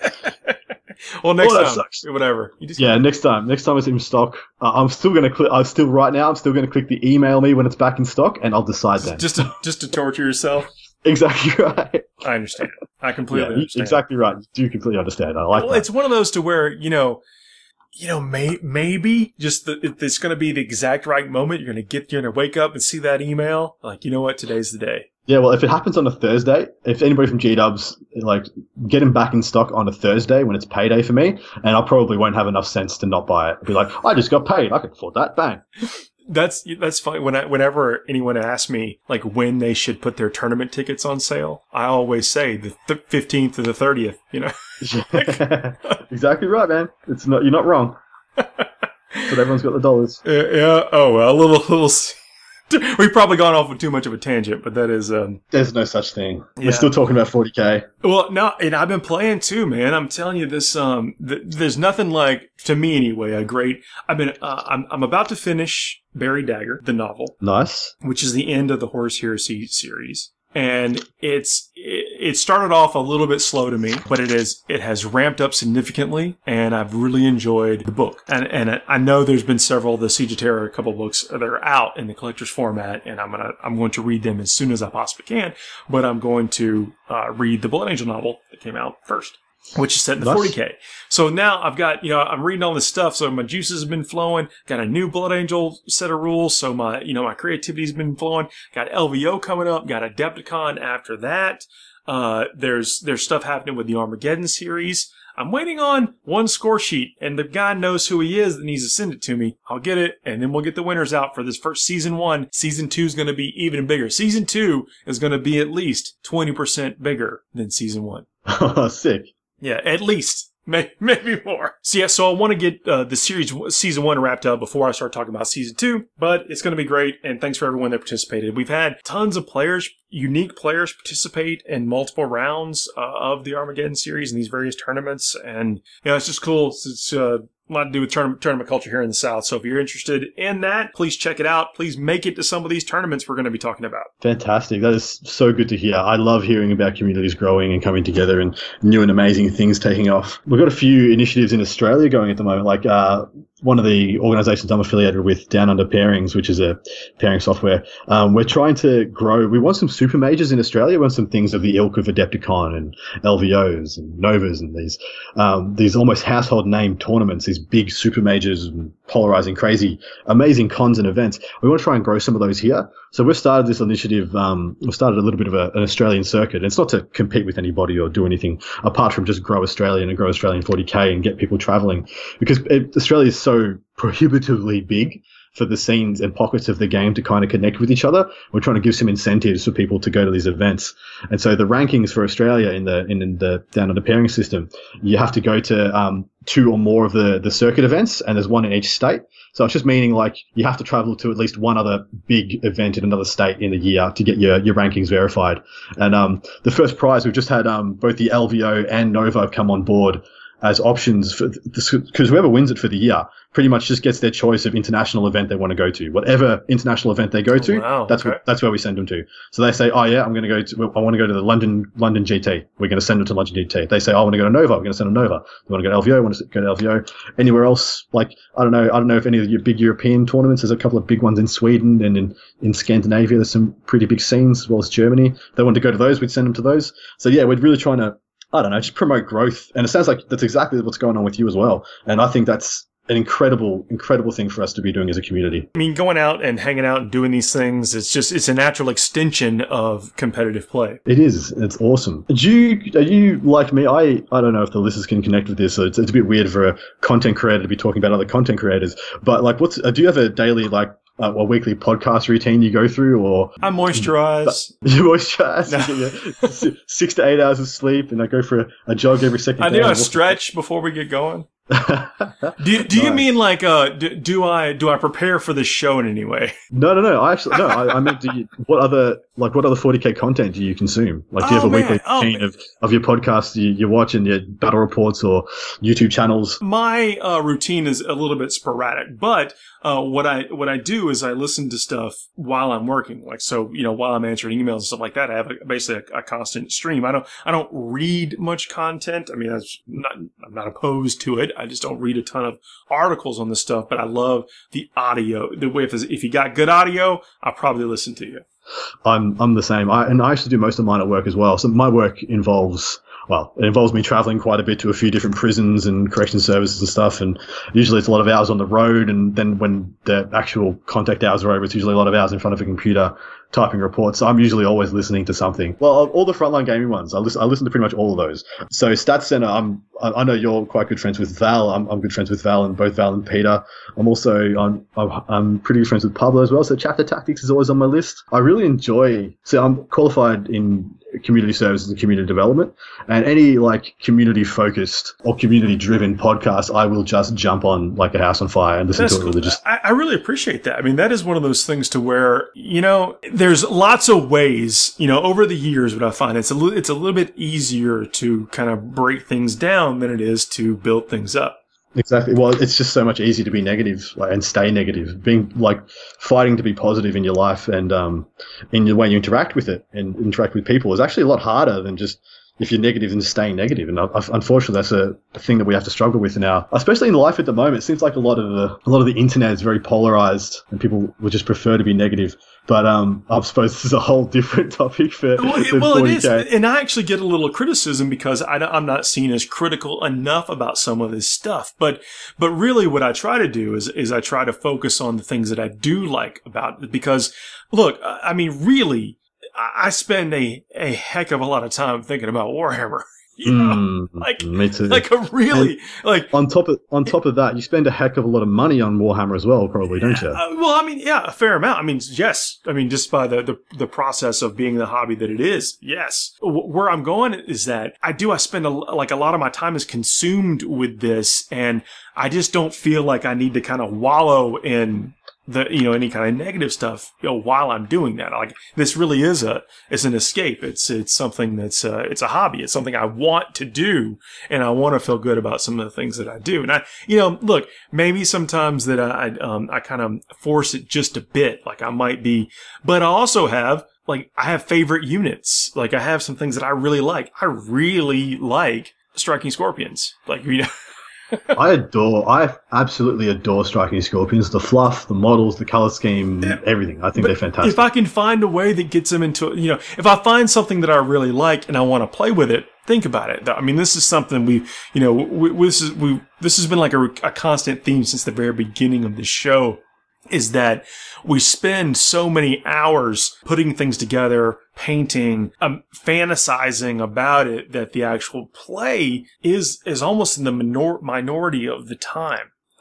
Well, next Oh, that time, sucks. whatever. You just Yeah, next time. Next time it's in stock. Uh, I'm still gonna click. I'm still right now. I'm still gonna click the email me when it's back in stock, and I'll decide then. just to just to torture yourself. Exactly right. I understand. I completely Yeah, understand. exactly right. You do completely understand. I like Well, that. it's one of those to where you know, you know, may, maybe just the, it- it's going to be the exact right moment. You're going to get, you're going to wake up and see that email. Like, you know what? Today's the day. Yeah, well, if it happens on a Thursday, if anybody from G Dubs, like, get them back in stock on a Thursday when it's payday for me, and I probably won't have enough sense to not buy it. I'll be like, I just got paid. I can afford that. Bang. That's that's fine. When I, whenever anyone asks me like when they should put their tournament tickets on sale, I always say the th- fifteenth to the thirtieth. You know, Exactly right, man. It's not, you're not wrong. But everyone's got the dollars. yeah, yeah. Oh, well, a little little. s- We've probably gone off with too much of a tangent, but that is um. There's no such thing. Yeah. We're still talking about forty K. Well, no, and I've been playing too, man. I'm telling you this. Um, th- there's nothing like, to me anyway, a great. I've been. Uh, I'm. I'm about to finish Barry Dagger, the novel, Nice. which is the end of the Horus Heresy series, and it's. It, it started off a little bit slow to me, but it is. It has ramped up significantly, and I've really enjoyed the book. And and I know there's been several of the Siege of Terror, a couple of books that are out in the collector's format, and I'm gonna. I'm going to read them as soon as I possibly can. But I'm going to uh, read the Blood Angel novel that came out first, which is set in the Nice. forty K. So now I've got, you know, I'm reading all this stuff, so my juices have been flowing. Got a new Blood Angel set of rules, so my, you know, my creativity's been flowing. Got L V O coming up. Got Adepticon after that. Uh, there's there's stuff happening with the Armageddon series. I'm waiting on one score sheet, and the guy knows who he is that needs to send it to me. I'll get it, and then we'll get the winners out for this first season one. Season two is going to be even bigger. Season two is going to be at least twenty percent bigger than season one. Sick. Yeah, at least. May- Maybe more. So yeah, so I want to get uh, the series season one wrapped up before I start talking about season two, but it's going to be great, and thanks for everyone that participated. We've had tons of players, unique players participate in multiple rounds uh, of the Armageddon series in these various tournaments, and you know, it's just cool. It's, it's uh, a lot to do with tournament, tournament culture here in the South, so if you're interested in that, please check it out. Please make it to some of these tournaments we're going to be talking about. Fantastic. That is so good to hear. I love hearing about communities growing and coming together and new and amazing things taking off. We've got a few initiatives in Australia going at the moment, like uh, one of the organizations I'm affiliated with, Down Under Pairings, which is a pairing software. Um, we're trying to grow. We want some super majors in Australia. We want some things of the ilk of Adepticon and L V Os and Novas and these um, these almost household name tournaments, these big super majors and polarizing, crazy, amazing cons and events. We want to try and grow some of those here. So we've started this initiative. Um, we've started a little bit of a, an Australian circuit. And it's not to compete with anybody or do anything apart from just grow Australian and grow Australian forty K and get people traveling, because it, Australia is so prohibitively big. for the scenes and pockets of the game to kind of connect with each other. We're trying to give some incentives for people to go to these events. And so the rankings for Australia in the in, in the down on the pairing system, you have to go to um, two or more of the, the circuit events, and there's one in each state. So it's just meaning like you have to travel to at least one other big event in another state in a year to get your, your rankings verified. And um, the first prize, we've just had um, both the L V O and Nova come on board as options for this, because whoever wins it for the year pretty much just gets their choice of international event they want to go to. Whatever international event they go to, oh, wow. that's okay. what, that's where we send them to. So they say, oh yeah, I'm going to go to, I want to go to the London London G T. We're going to send them to London G T. They say, oh, I want to go to Nova. We're going to send them Nova. They want to go to L V O. I want to go to L V O. Anywhere else, like I don't know, I don't know if any of your big European tournaments. There's a couple of big ones in Sweden and in in Scandinavia. There's some pretty big scenes as well as Germany. They want to go to those. We'd send them to those. So yeah, we're really trying to, I don't know, just promote growth. And it sounds like that's exactly what's going on with you as well. And I think that's an incredible, incredible thing for us to be doing as a community. I mean, going out and hanging out and doing these things, it's just, it's a natural extension of competitive play. It is. It's awesome. Do you, are you like me? I, I don't know if the listeners can connect with this. So it's, it's a bit weird for a content creator to be talking about other content creators. But like, what's, do you have a daily, like, Uh, a weekly podcast routine you go through, or I moisturize. You moisturize. No. You get six to eight hours of sleep, and I go for a, a jog every second. I do a stretch before we get going. do do nice. You mean like uh do, do I do I prepare for this show in any way? No, no, no. I actually no. I, I mean, do you, what other like what other forty K content do you consume? Like, do you oh, have a man. weekly routine oh, of, of your podcasts you, you watch and your battle reports or YouTube channels? My uh, routine is a little bit sporadic, but uh, what I what I do is I listen to stuff while I'm working. Like, so you know, while I'm answering emails and stuff like that, I have a, basically a, a constant stream. I don't I don't read much content. I mean, that's not, I'm not opposed to it. I just don't read a ton of articles on this stuff, but I love the audio. The way if, if you got good audio, I'll probably listen to you. I'm I'm the same. I and I actually do most of mine at work as well. So my work involves well, it involves me traveling quite a bit to a few different prisons and correction services and stuff. And usually it's a lot of hours on the road. And then when the actual contact hours are over, it's usually a lot of hours in front of a computer typing reports. So I'm usually always listening to something. Well, all the frontline gaming ones, I listen, I listen to pretty much all of those. So Stats Center, I'm, I know you're quite good friends with Val. I'm, I'm good friends with Val and both Val and Peter. I'm also, I'm, I'm pretty good friends with Pablo as well. So Chapter Tactics is always on my list. I really enjoy, so I'm qualified in community services and community development, and any like community focused or community driven podcast, I will just jump on like a house on fire and listen That's to it. Really just, I, I really appreciate that. I mean, that is one of those things to where, you know, there's lots of ways, you know, over the years, what I find it's a little, it's a little bit easier to kind of break things down than it is to build things up. Exactly. Well, it's just so much easier to be negative, like, and stay negative. Being like fighting to be positive in your life and um, in the way you interact with it and interact with people is actually a lot harder than just if you're negative and staying negative. And uh, unfortunately, that's a, a thing that we have to struggle with now, especially in life at the moment. It seems like a lot of the a lot of the internet is very polarized, and people would just prefer to be negative. But um, I suppose this is a whole different topic for well, it, well it is, and I actually get a little criticism because I, I'm not seen as critical enough about some of this stuff. But but really, what I try to do is is I try to focus on the things that I do like about it. Because look, I mean, really, I spend a a heck of a lot of time thinking about Warhammer. You know, mm, like, me too. Like a really, and like on top of on top of that, you spend a heck of a lot of money on Warhammer as well, probably, don't you? Uh, well, I mean, yeah, a fair amount. I mean, yes. I mean, just by the the, the process of being the hobby that it is, yes. W- where I'm going is that I do. I spend a, like a lot of my time is consumed with this, and I just don't feel like I need to kind of wallow in the, you know, any kind of negative stuff, you know, while I'm doing that. Like, this really is a, it's an escape. It's, it's something that's, uh, it's a hobby. It's something I want to do, and I want to feel good about some of the things that I do. And I, you know, look, maybe sometimes that I, um, I kind of force it just a bit. Like, I might be, but I also have, like, I have favorite units. Like, I have some things that I really like. I really like Striking Scorpions. Like, you know, I adore, I absolutely adore Striking Scorpions. The fluff, the models, the color scheme, yeah, everything. I think but they're fantastic. If I can find a way that gets them into, you know, if I find something that I really like and I want to play with it, think about it. I mean, this is something we, you know, we, we, this is, we, this has been like a, a constant theme since the very beginning of the show. Is that we spend so many hours putting things together, painting, um, fantasizing about it, that the actual play is is almost in the minor- minority of the time.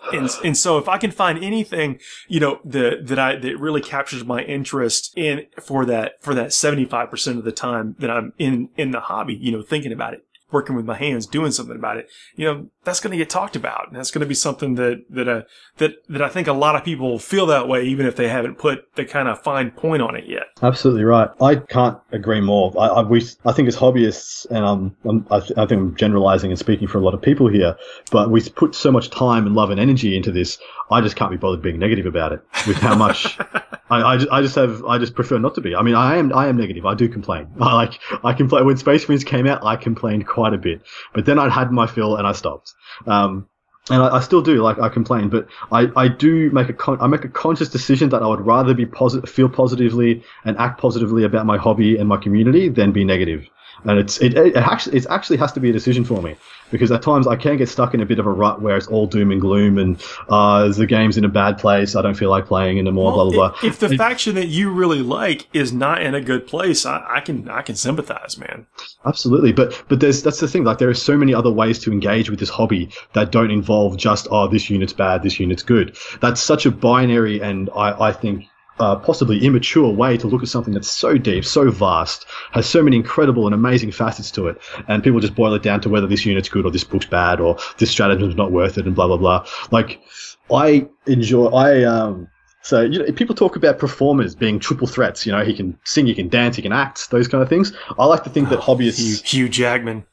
And, and so if I can find anything, you know, that, that I, that really captures my interest in for that, for that seventy-five percent of the time that I'm in, in the hobby, you know, thinking about it, working with my hands, doing something about it, you know, that's going to get talked about. And that's going to be something that, that, uh, that, that I think a lot of people feel that way, even if they haven't put the kind of fine point on it yet. Absolutely right. I can't agree more. I, I, we, I think as hobbyists, and um, I'm, I, th- I think I'm generalizing and speaking for a lot of people here, but we put so much time and love and energy into this. I just can't be bothered being negative about it with how much I, I, just, I just have, I just prefer not to be. I mean, I am, I am negative. I do complain. I like, I complain when Space Marines came out. I complained quite a bit, but then I'd had my fill and I stopped. Um, and I, I still do, like, I complain, but I, I do make a con- I make a conscious decision that I would rather be positive, feel positively and act positively about my hobby and my community than be negative. And it's it, it actually it actually has to be a decision for me, because at times I can get stuck in a bit of a rut where it's all doom and gloom and uh, the game's in a bad place. I don't feel like playing anymore. Well, blah blah blah. If the it, faction that you really like is not in a good place, I, I can I can sympathize, man. Absolutely, but but there's that's the thing. Like, there are so many other ways to engage with this hobby that don't involve just, oh, this unit's bad, this unit's good. That's such a binary and I I think. Uh, possibly immature way to look at something that's so deep, so vast, has so many incredible and amazing facets to it, and people just boil it down to whether this unit's good or this book's bad or this stratagem's not worth it and blah blah blah. Like, I enjoy, I um. So, you know, people talk about performers being triple threats. You know, he can sing, he can dance, he can act, those kind of things. I like to think that oh, hobbyists. Hugh, Hugh Jackman.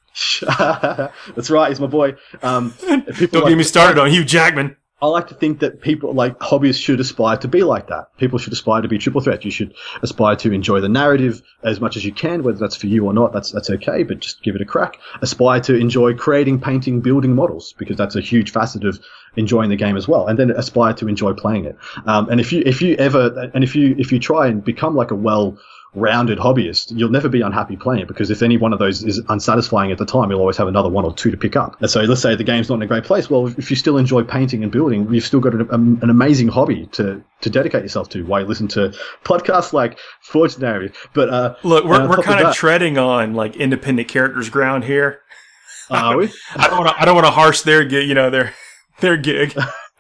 That's right, he's my boy. Um, Don't like, get me started on Hugh Jackman. I like to think that people, like hobbyists, should aspire to be like that. People should aspire to be triple threat. You should aspire to enjoy the narrative as much as you can, whether that's for you or not. That's that's okay, but just give it a crack. Aspire to enjoy creating, painting, building models, because that's a huge facet of enjoying the game as well. And then aspire to enjoy playing it. Um, and if you if you ever and if you if you try and become like a well rounded hobbyist, you'll never be unhappy playing it, because if any one of those is unsatisfying at the time, you'll always have another one or two to pick up. And so let's say the game's not in a great place. Well, if you still enjoy painting and building, you've still got an, um, an amazing hobby to, to dedicate yourself to while you listen to podcasts like Forged Narrative. But uh, look, we're, uh, we're kind of that, treading on like independent characters ground here. Are we? I don't want to. I don't want to harsh their gig. You know, their their gig.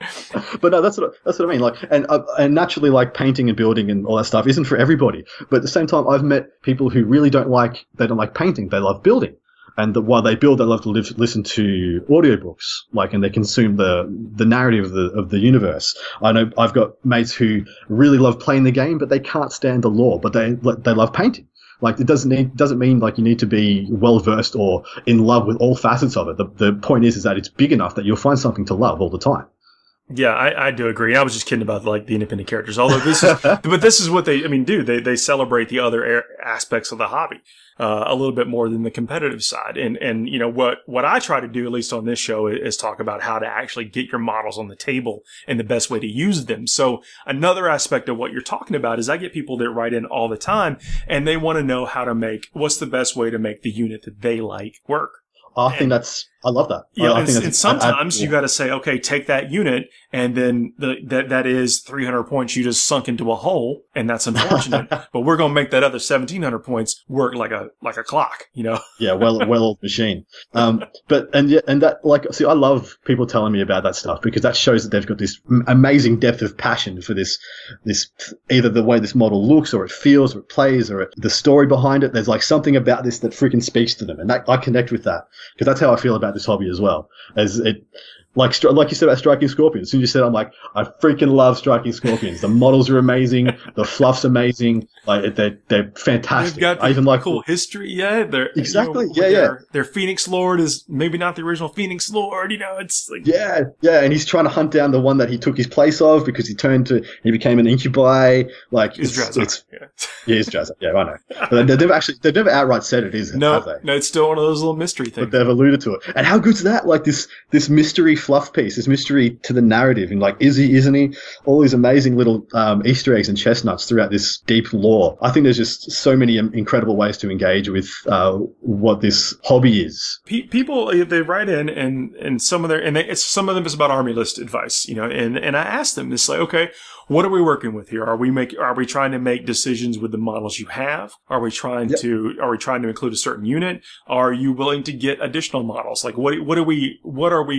But no, that's what that's what I mean. Like, and uh, and naturally, like painting and building and all that stuff isn't for everybody. But at the same time, I've met people who really don't like they don't like painting. They love building, and the, while they build, they love to live, listen to audiobooks. Like, and they consume the the narrative of the of the universe. I know I've got mates who really love playing the game, but they can't stand the lore. But they they love painting. Like, it doesn't need, doesn't mean like you need to be well versed or in love with all facets of it. The the point is is that it's big enough that you'll find something to love all the time. Yeah, I, I do agree. I was just kidding about like the independent characters. Although this is, but this is what they, I mean, do they they celebrate the other a- aspects of the hobby uh, a little bit more than the competitive side. And and you know what what I try to do, at least on this show, is, is talk about how to actually get your models on the table and the best way to use them. So another aspect of what you're talking about is I get people that write in all the time and they want to know how to make what's the best way to make the unit that they like work. I think that's, I love that. Yeah, I, I and, think that's, and sometimes I, I, you got to say, okay, take that unit, and then the, that that is three hundred points you just sunk into a hole, and that's unfortunate. But we're gonna make that other seventeen hundred points work like a like a clock, you know? Yeah, well, well-oiled machine. Um, but and yeah, and that like, see, I love people telling me about that stuff, because that shows that they've got this amazing depth of passion for this this either the way this model looks, or it feels, or it plays, or it, the story behind it. There's like something about this that freaking speaks to them, and that I connect with that, because that's how I feel about this hobby as well. As it, like like you said about Striking Scorpions. As soon as you said, I'm like, I freaking love Striking Scorpions. The models are amazing. The fluff's amazing. Like, they're they're fantastic. They've got the I even like cool history. Yeah, they're exactly. You know, yeah, their, yeah. Their Phoenix Lord is maybe not the original Phoenix Lord. You know, it's like yeah, yeah. And he's trying to hunt down the one that he took his place of, because he turned to he became an incubi. Like, it's, it's, it's yeah, yeah, it's Drazak. Yeah, I know. But they've never actually they've never outright said it, is it? no, have they? no, it's still one of those little mystery things. But they've alluded to it. And how good's that? Like, this this mystery fluff piece, this mystery to the narrative, and like, is he, isn't he? All these amazing little um, Easter eggs and chestnuts throughout this deep lore. I think there's just so many incredible ways to engage with uh, what this hobby is. Pe- people, they write in, and and some of their and they, it's some of them is about army list advice, you know. And and I asked them, it's like, okay, what are we working with here? Are we make are we trying to make decisions with the models you have? Are we trying yep. to are we trying to include a certain unit? Are you willing to get additional models? Like, what what are we what are we actually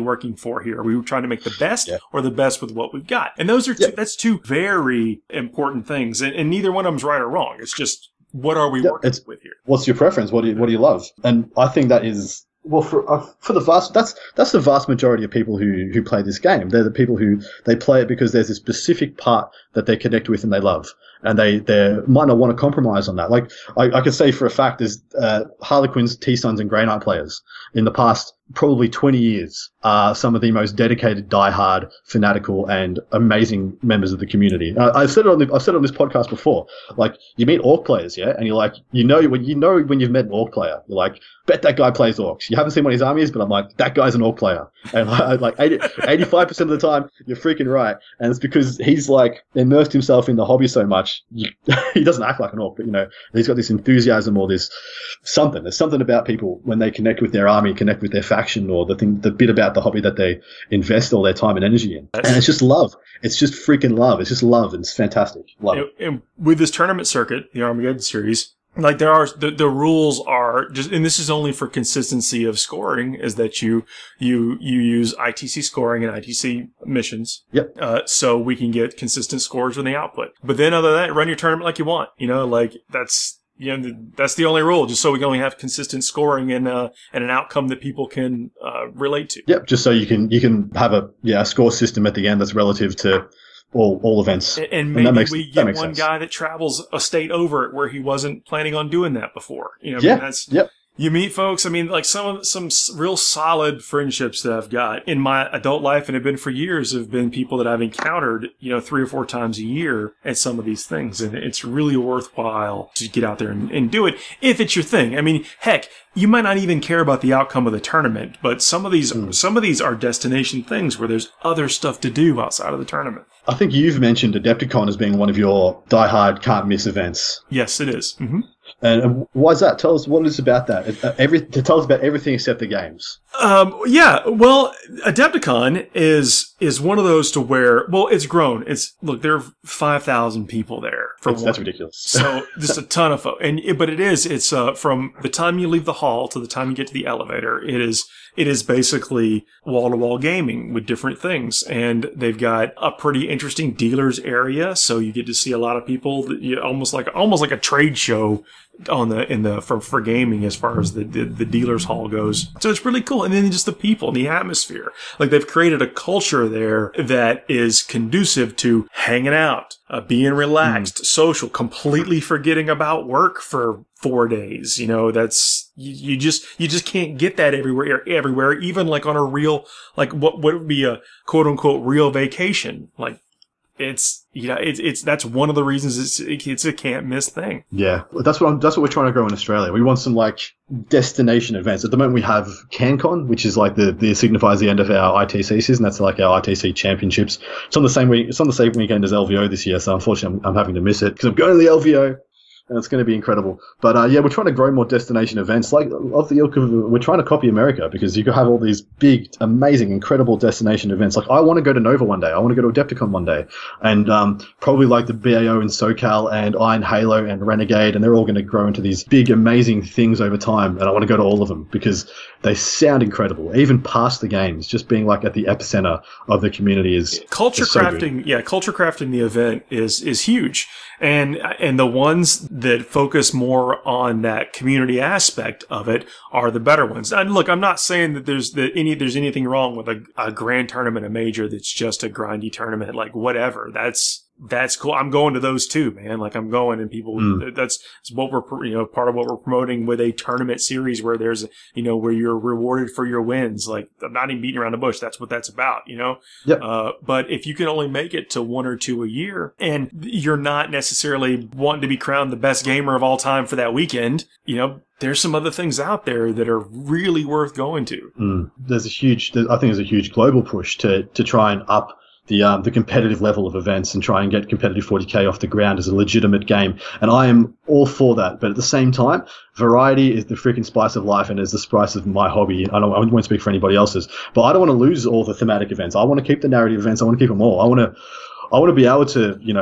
working for here? Are we trying to make the best Yeah. or the best with what we've got? And those are two, Yeah. that's two very important things. And, and neither one of them's right or wrong. It's just, what are we Yeah, working it's- with here? What's your preference? What do you, what do you love? And I think that is, well, for uh, for the vast, that's that's the vast majority of people who, who play this game. They're the people who, they play it because there's a specific part that they connect with and they love. And they, they might not want to compromise on that. Like, I, I could say for a fact there's uh, Harlequins, T-Suns, and Grey Knight players in the past probably twenty years are some of the most dedicated, diehard, fanatical, and amazing members of the community. Uh, I've said it on the, I've said it on this podcast before. Like, you meet Orc players, yeah, and you're like, you know, when you know when you've met an Orc player, you're like, bet that guy plays Orcs. You haven't seen one of his armies, but I'm like, that guy's an Orc player. And I, like eighty, eighty-five percent of the time, you're freaking right. And it's because he's like immersed himself in the hobby so much. You, he doesn't act like an Orc, but you know, he's got this enthusiasm or this something. There's something about people when they connect with their army, connect with their faction, or the thing, the bit about the hobby that they invest all their time and energy in. And it's just love. It's just freaking love. It's just love. And it's fantastic. Love it. And, and with this tournament circuit, the Armageddon series, like there are the, the rules are just, and this is only for consistency of scoring, is that you you you use I T C scoring and I T C missions. Yep. Uh, so we can get consistent scores in the output. But then other than that, run your tournament like you want. You know, like that's you know that's the only rule, just so we can only have consistent scoring and uh and an outcome that people can uh relate to. Yep. Just so you can you can have a yeah a score system at the end that's relative to all all events. And, and maybe and makes, we get one sense. guy that travels a state over it where he wasn't planning on doing that before. You know, I Yeah. mean, that's Yep. you meet folks. I mean, like some of some s- real solid friendships that I've got in my adult life and have been for years have been people that I've encountered, you know, three or four times a year at some of these things. And it's really worthwhile to get out there and, and do it if it's your thing. I mean, heck, you might not even care about the outcome of the tournament, but some of these, Mm. some of these are destination things where there's other stuff to do outside of the tournament. I think you've mentioned Adepticon as being one of your diehard can't miss events. Yes, it is. Mm-hmm. And, and why is that? Tell us what it is about that. It- uh, Every to tell us about everything except the games. Um, yeah, well, Adepticon is is one of those to where, well, it's grown. It's look, there are five thousand people there. For That's, that's ridiculous. So just a ton of folks, and it, but it is. It's uh, from the time you leave the hall to the time you get to the elevator. It is. It is basically wall to wall gaming with different things, and they've got a pretty interesting dealers area. So you get to see a lot of people. That you, almost like almost like a trade show on the in the for for gaming as far as the, the the dealers hall goes. So it's really cool, and then just the people and the atmosphere. Like they've created a culture there that is conducive to hanging out, uh, being relaxed, mm. social, completely forgetting about work for four days. You know, that's you, you just you just can't get that everywhere. Everywhere, even like on a real like what what would be a quote unquote real vacation. Like it's you know it's it's that's one of the reasons it's it's a can't miss thing. Yeah, that's what I'm, that's what we're trying to grow in Australia. We want some like destination events. At the moment, we have CanCon, which is like the the signifies the end of our I T C season. That's like our I T C championships. It's on the same week. It's on the same weekend as L V O this year. So unfortunately, I'm, I'm having to miss it because I'm going to the L V O. And it's going to be incredible. But uh, yeah, we're trying to grow more destination events. Like of the ilk of, we're trying to copy America because you can have all these big, amazing, incredible destination events. Like I want to go to Nova one day. I want to go to Adepticon one day, and um, probably like the B A O in SoCal and Iron Halo and Renegade, and they're all going to grow into these big, amazing things over time. And I want to go to all of them because they sound incredible. Even past the games, just being like at the epicenter of the community is culture is so crafting. good. Yeah, culture crafting the event is is huge, and and the ones that focus more on that community aspect of it are the better ones. And look, I'm not saying that there's that any there's anything wrong with a, a grand tournament, a major that's just a grindy tournament, like whatever. That's that's cool. I'm going to those too, man. Like I'm going, and people. Mm. That's, that's what we're you know part of what we're promoting with a tournament series where there's you know where you're rewarded for your wins. Like I'm not even beating around the bush. That's what that's about, you know. Yep. Uh, but if you can only make it to one or two a year, and you're not necessarily wanting to be crowned the best gamer of all time for that weekend, you know. There's some other things out there that are really worth going to. Mm. There's a huge, I think there's a huge global push to to try and up the um, the competitive level of events and try and get competitive forty K off the ground as a legitimate game. And I am all for that. But at the same time, variety is the freaking spice of life and is the spice of my hobby. I don't, I won't speak for anybody else's, but I don't want to lose all the thematic events. I want to keep the narrative events. I want to keep them all. I want to, I want to be able to, you know,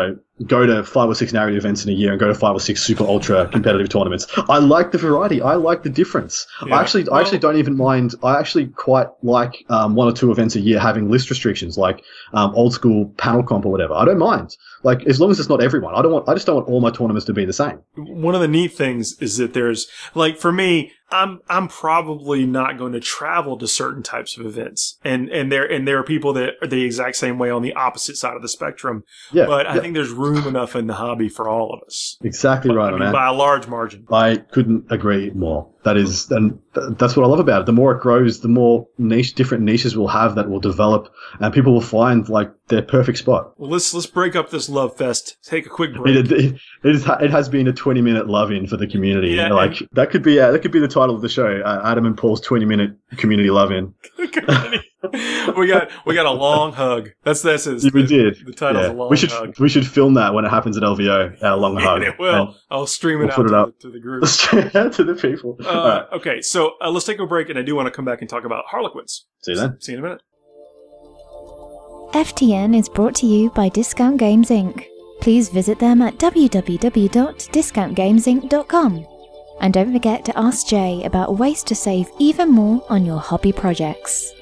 go to five or six narrative events in a year and go to five or six super ultra competitive tournaments. I like the variety. I like the difference. Yeah. I actually, Well, I actually don't even mind. I actually quite like um, one or two events a year having list restrictions, like um, old school panel comp or whatever. I don't mind. Like, as long as it's not everyone. I don't want. I just don't want all my tournaments to be the same. one of the neat things is that there's, like, for me, I'm I'm probably not going to travel to certain types of events, and and there and there are people that are the exact same way on the opposite side of the spectrum. Yeah, but I yeah. think there's room enough in the hobby for all of us. Exactly right, I mean, man. by a large margin. I couldn't agree more. That is, and th- that's what I love about it. The more it grows, the more niche, different niches we'll have that will develop, and people will find like their perfect spot. Well, let's let's break up this love fest. Take a quick break. It, it, it, is, it has been a twenty minute love in for the community. Yeah, like and- that could be uh, that could be the title of the show. Uh, Adam and Paul's twenty minute community love in. we got we got a long hug. That's that's his. We the, did. The title's Yeah. a long we should hug. we should film that when it happens at L V O. Our long hug. And it will. And I'll stream it we'll out, put it to, up. The, to the group. straight out to the people. All Uh, right. Okay, so uh, let's take a break, and I do want to come back and talk about Harlequins. See you then. See you in a minute. F T N is brought to you by Discount Games Incorporated. Please visit them at w w w dot discount games inc dot com. And don't forget to ask Jay about ways to save even more on your hobby projects.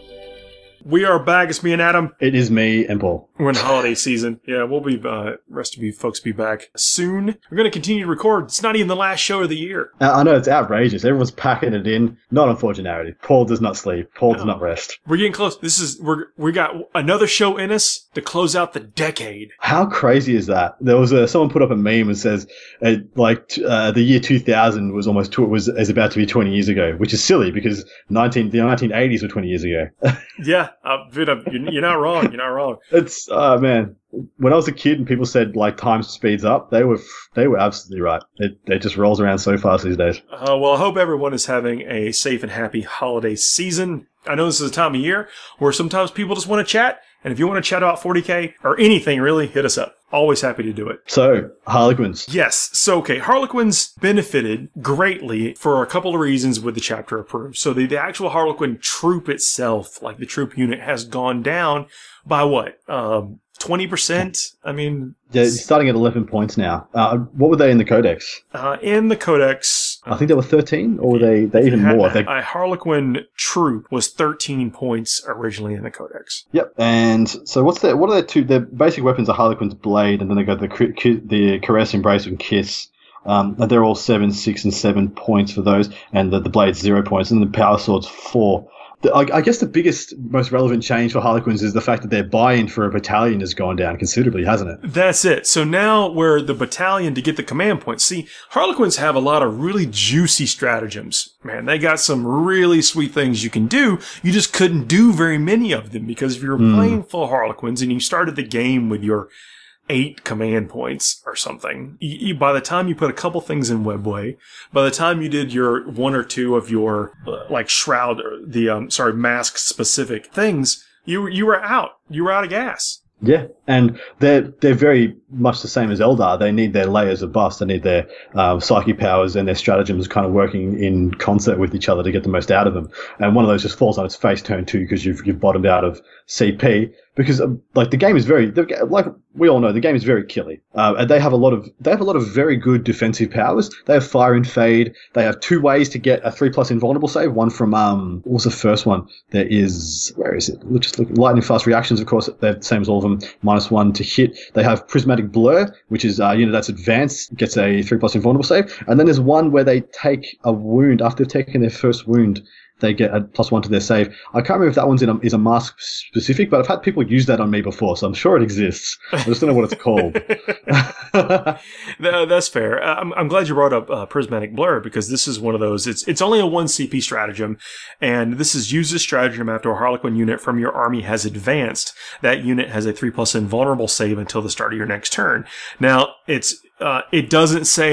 We are back. It's me and Adam. It is me and Paul. We're in holiday season. Yeah, we'll be, uh, rest of you folks be back soon. We're going to continue to record. It's not even the last show of the year. Uh, I know it's outrageous. Everyone's packing it in. Not unfortunate narrative. Paul does not sleep. Paul does No. not rest. We're getting close. This is, we're, we got another show in us to close out the decade. How crazy is that? There was a, someone put up a meme and says, uh, like, t- uh, the year two thousand was almost, tw- was, is about to be twenty years ago, which is silly because nineteen, the nineteen eighties were twenty years ago. Yeah, uh, Vida, you're, you're not wrong. You're not wrong. It's, oh man. When I was a kid and people said like time speeds up, they were, they were absolutely right. It, it just rolls around so fast these days. Uh, well, I hope everyone is having a safe and happy holiday season. I know this is a time of year where sometimes people just want to chat. And if you want to chat about forty K or anything really, hit us up. Always happy to do it. So, Harlequins. Yes. So, okay. Harlequins benefited greatly for a couple of reasons with the chapter approved. So the, the actual Harlequin troop itself, like the troop unit, has gone down by what? Um, twenty percent? I mean, Yeah, it's starting at eleven points now. Uh, what were they in the Codex? uh, in the Codex, I think they were thirteen, or were they, they even more? They, a Harlequin troop was thirteen points originally in the Codex. Yep. And so what's their, what are their two, their basic weapons are Harlequin's Blade, and then they got the, Ki- Ki- the Caress, Embrace, and Kiss. Um, and they're all seven, six, and seven points for those, and the, the Blade's zero points, and the Power Sword's four. The, I, I guess the biggest, most relevant change for Harlequins is the fact that their buy-in for a battalion has gone down considerably, hasn't it? That's it. So now where the battalion to get the command points. See, Harlequins have a lot of really juicy stratagems. Man, they got some really sweet things you can do. You just couldn't do very many of them because if you were Mm. playing full Harlequins and you started the game with your eight command points or something, you, you, by the time you put a couple things in Webway, by the time you did your one or two of your uh, like shroud or the um sorry mask specific things, you you were out. You were out of gas. Yeah, and they're they're very much the same as Eldar. They need their layers of buffs. They need their um, psyche powers and their stratagems kind of working in concert with each other to get the most out of them. And one of those just falls on its face turn two because you've you've bottomed out of C P. Because um, like the game is very the, like we all know the game is very killy. Uh, and they have a lot of they have a lot of very good defensive powers. They have Fire and Fade. They have two ways to get a three plus invulnerable save. One from um what was the first one? There is where is it? Let's just look. Lightning fast reactions, of course, they're the same as all of them. Minus one to hit. They have Prismatic Blur, which is uh, you know that's advanced, gets a three plus invulnerable save. And then there's one where they take a wound after they've taken their first wound. They get a plus one to their save. I can't remember if that one's in a, is a mask specific, but I've had people use that on me before, so I'm sure it exists. I just don't know what it's called. No, that's fair. Uh, I'm, I'm glad you brought up uh, Prismatic Blur because this is one of those. It's it's only a one C P stratagem, and this is use this stratagem after a Harlequin unit from your army has advanced. That unit has a three plus invulnerable save until the start of your next turn. Now it's uh, it doesn't say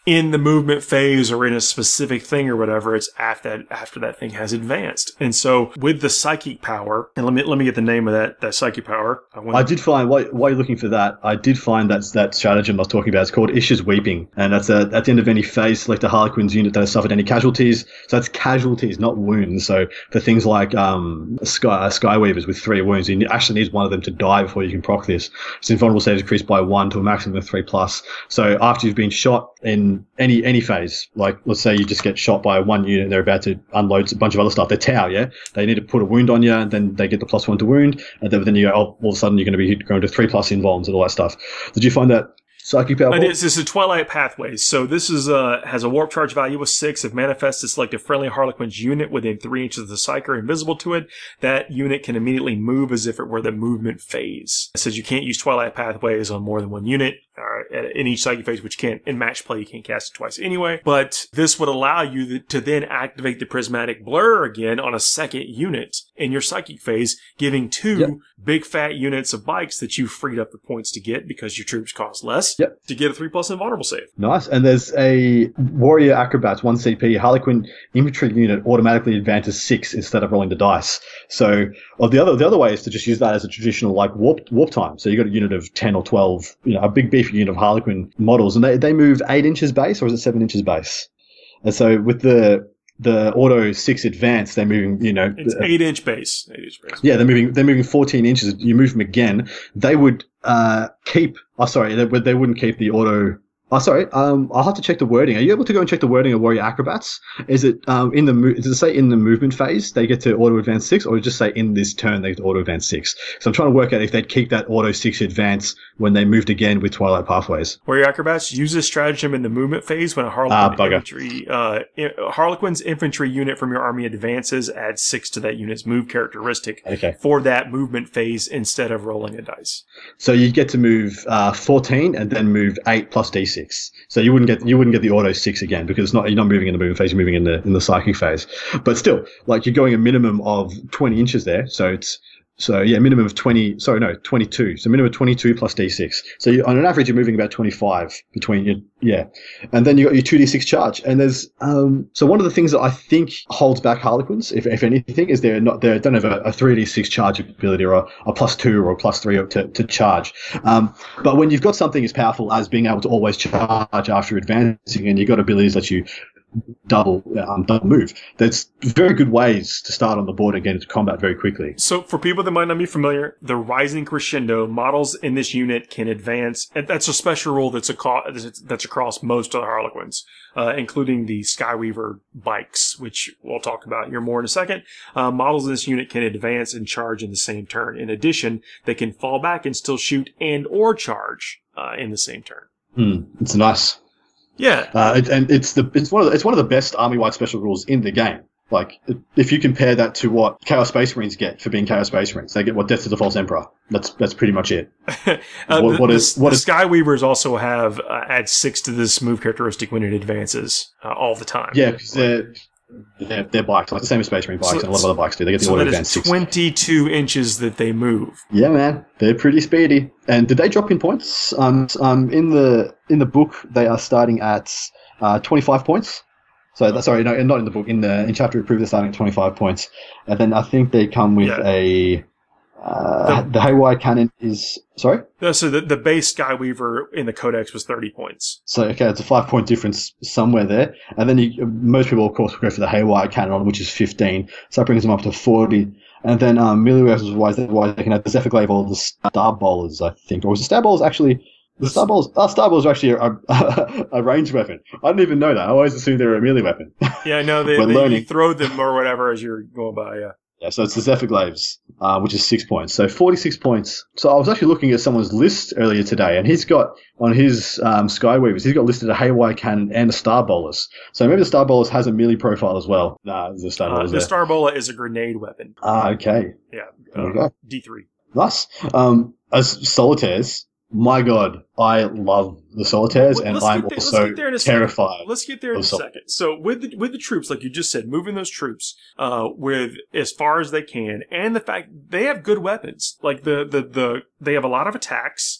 in the movement phase or in a specific thing or whatever. It's after that, after that thing has advanced. And so with the psychic power, and let me let me get the name of that that psychic power. I, I did find while, while you're looking for that, I did find that that stratagem I was talking about. It's called Isha's Weeping, and that's a, at the end of any phase, select a Harlequin's unit that has suffered any casualties. So that's casualties, not wounds. So for things like um, sky, uh, Skyweavers with three wounds, you actually need one of them to die before you can proc this. So invulnerable save is increased by one to a maximum of three plus. So after you've been shot in any any phase, like let's say you just get shot by one unit and they're about to unload a bunch of other stuff, they're Tau, yeah? They need to put a wound on you, and then they get the plus one to wound, and then, then you go, oh, all of a sudden you're going to be going to three plus invulns and all that stuff. Did you find that psychic power? It is. This is Twilight Pathways. So this is uh has a warp charge value of six. If manifested, select a friendly Harlequin's unit within three inches of the Psyker invisible to it. That unit can immediately move as if it were the movement phase. It says you can't use Twilight Pathways on more than one unit. Uh, in each psychic phase, which can't, in match play, you can't cast it twice anyway. But this would allow you to then activate the Prismatic Blur again on a second unit in your psychic phase, giving two yep. big fat units of bikes that you freed up the points to get because your troops cost less yep. to get a three plus invulnerable save. Nice. And there's a Warrior Acrobats, one C P, Harlequin infantry unit automatically advances six instead of rolling the dice. So well, the other the other way is to just use that as a traditional like warp warp time. So you got a unit of ten or twelve, you know, a big beefy unit of Harlequin models, and they they move eight inches base, or is it seven inches base? And so with the the auto six advance, they're moving, you know, it's eight inch base. Eight inch base. Yeah, they're moving they're moving fourteen inches. You move them again, they would uh keep. Oh, sorry, they would they wouldn't keep the auto. Oh, sorry. Um, I'll have to check the wording. Are you able to go and check the wording of Warrior Acrobats? Is it um in the mo- does it say in the movement phase they get to auto advance six, or just say in this turn they get to auto advance six? So I'm trying to work out if they'd keep that auto six advance when they moved again with Twilight Pathways. Warrior Acrobats use this stratagem in the movement phase when a Harlequin ah, infantry uh Harlequin's infantry unit from your army advances. Add six to that unit's move characteristic okay. for that movement phase instead of rolling a dice. So you get to move uh, fourteen and then move eight plus d six. So you wouldn't get you wouldn't get the auto six again because it's not you're not moving in the movement phase, you're moving in the in the psychic phase. But still, like you're going a minimum of twenty inches there. So it's so yeah, minimum of twenty. Sorry, no, twenty-two. So minimum of twenty-two plus d six. So you, on an average, you're moving about twenty-five between your yeah, and then you got your two d six charge. And there's um. So one of the things that I think holds back Harlequins, if if anything, is they're not they don't have a, a three d six charge ability or a, a plus two or a plus three to to charge. Um, but when you've got something as powerful as being able to always charge after advancing, and you've got abilities that you double um, double move, there's very good ways to start on the board and get into combat very quickly. So for people that might not be familiar, the Rising Crescendo models in this unit can advance, and that's a special rule that's, a, that's across most of the Harlequins, uh, including the Skyweaver bikes, which we'll talk about here more in a second. Uh, models in this unit can advance and charge in the same turn. In addition, they can fall back and still shoot and or charge uh, in the same turn. Mm, it's nice. Yeah, uh, and it's the it's one of the, it's one of the best army-wide special rules in the game. Like if you compare that to what Chaos Space Marines get for being Chaos Space Marines, they get what Death to the False Emperor. That's that's pretty much it. uh, what, the, what is the, what the is Skyweavers also have uh, add six to this move characteristic when it advances uh, all the time. Yeah, because they're, they're they're bikes like the same as Space Marine bikes, so, and a lot of other bikes do. They get the so auto that advance is six. twenty-two inches that they move. Yeah, man, they're pretty speedy. And did they drop in points? Um, um, in the in the book they are starting at uh twenty-five points. So that's sorry, no, not in the book. In the in chapter approved, they're starting at twenty-five points, and then I think they come with yeah. a uh, the, the Haywire Cannon is sorry. No, so the the base Skyweaver in the Codex was thirty points. So okay, it's a five point difference somewhere there, and then you, most people, of course, will go for the Haywire Cannon, which is fifteen. So that brings them up to forty. And then um, melee weapons wise, wise they can have the Zephyr or the Star Bowlers, I think, or was the Star Bowlers actually? The Star Balls, oh, Star Balls are actually a, a, a ranged weapon. I didn't even know that. I always assumed they were a melee weapon. Yeah, no, they, they you throw them or whatever as you're going by, yeah. Yeah, so it's the Zephyr Glaives, uh, which is six points. So forty-six points. So I was actually looking at someone's list earlier today, and he's got, on his um, Skyweavers, he's got listed a Haywire Cannon and a Star Bowlers. So maybe the Star Bowlers has a melee profile as well. Nah, the Star Bowlers. Uh, the Star Bowler is a grenade weapon. Ah, okay. Yeah. There uh, we go. D three. Nice. Um, as Solitaires, my God, I love the Solitaires, well, and I'm there, also terrified. Let's get there in a Sol- second. So with the, with the troops, like you just said, moving those troops uh, with as far as they can, and the fact they have good weapons. Like the, the, the they have a lot of attacks.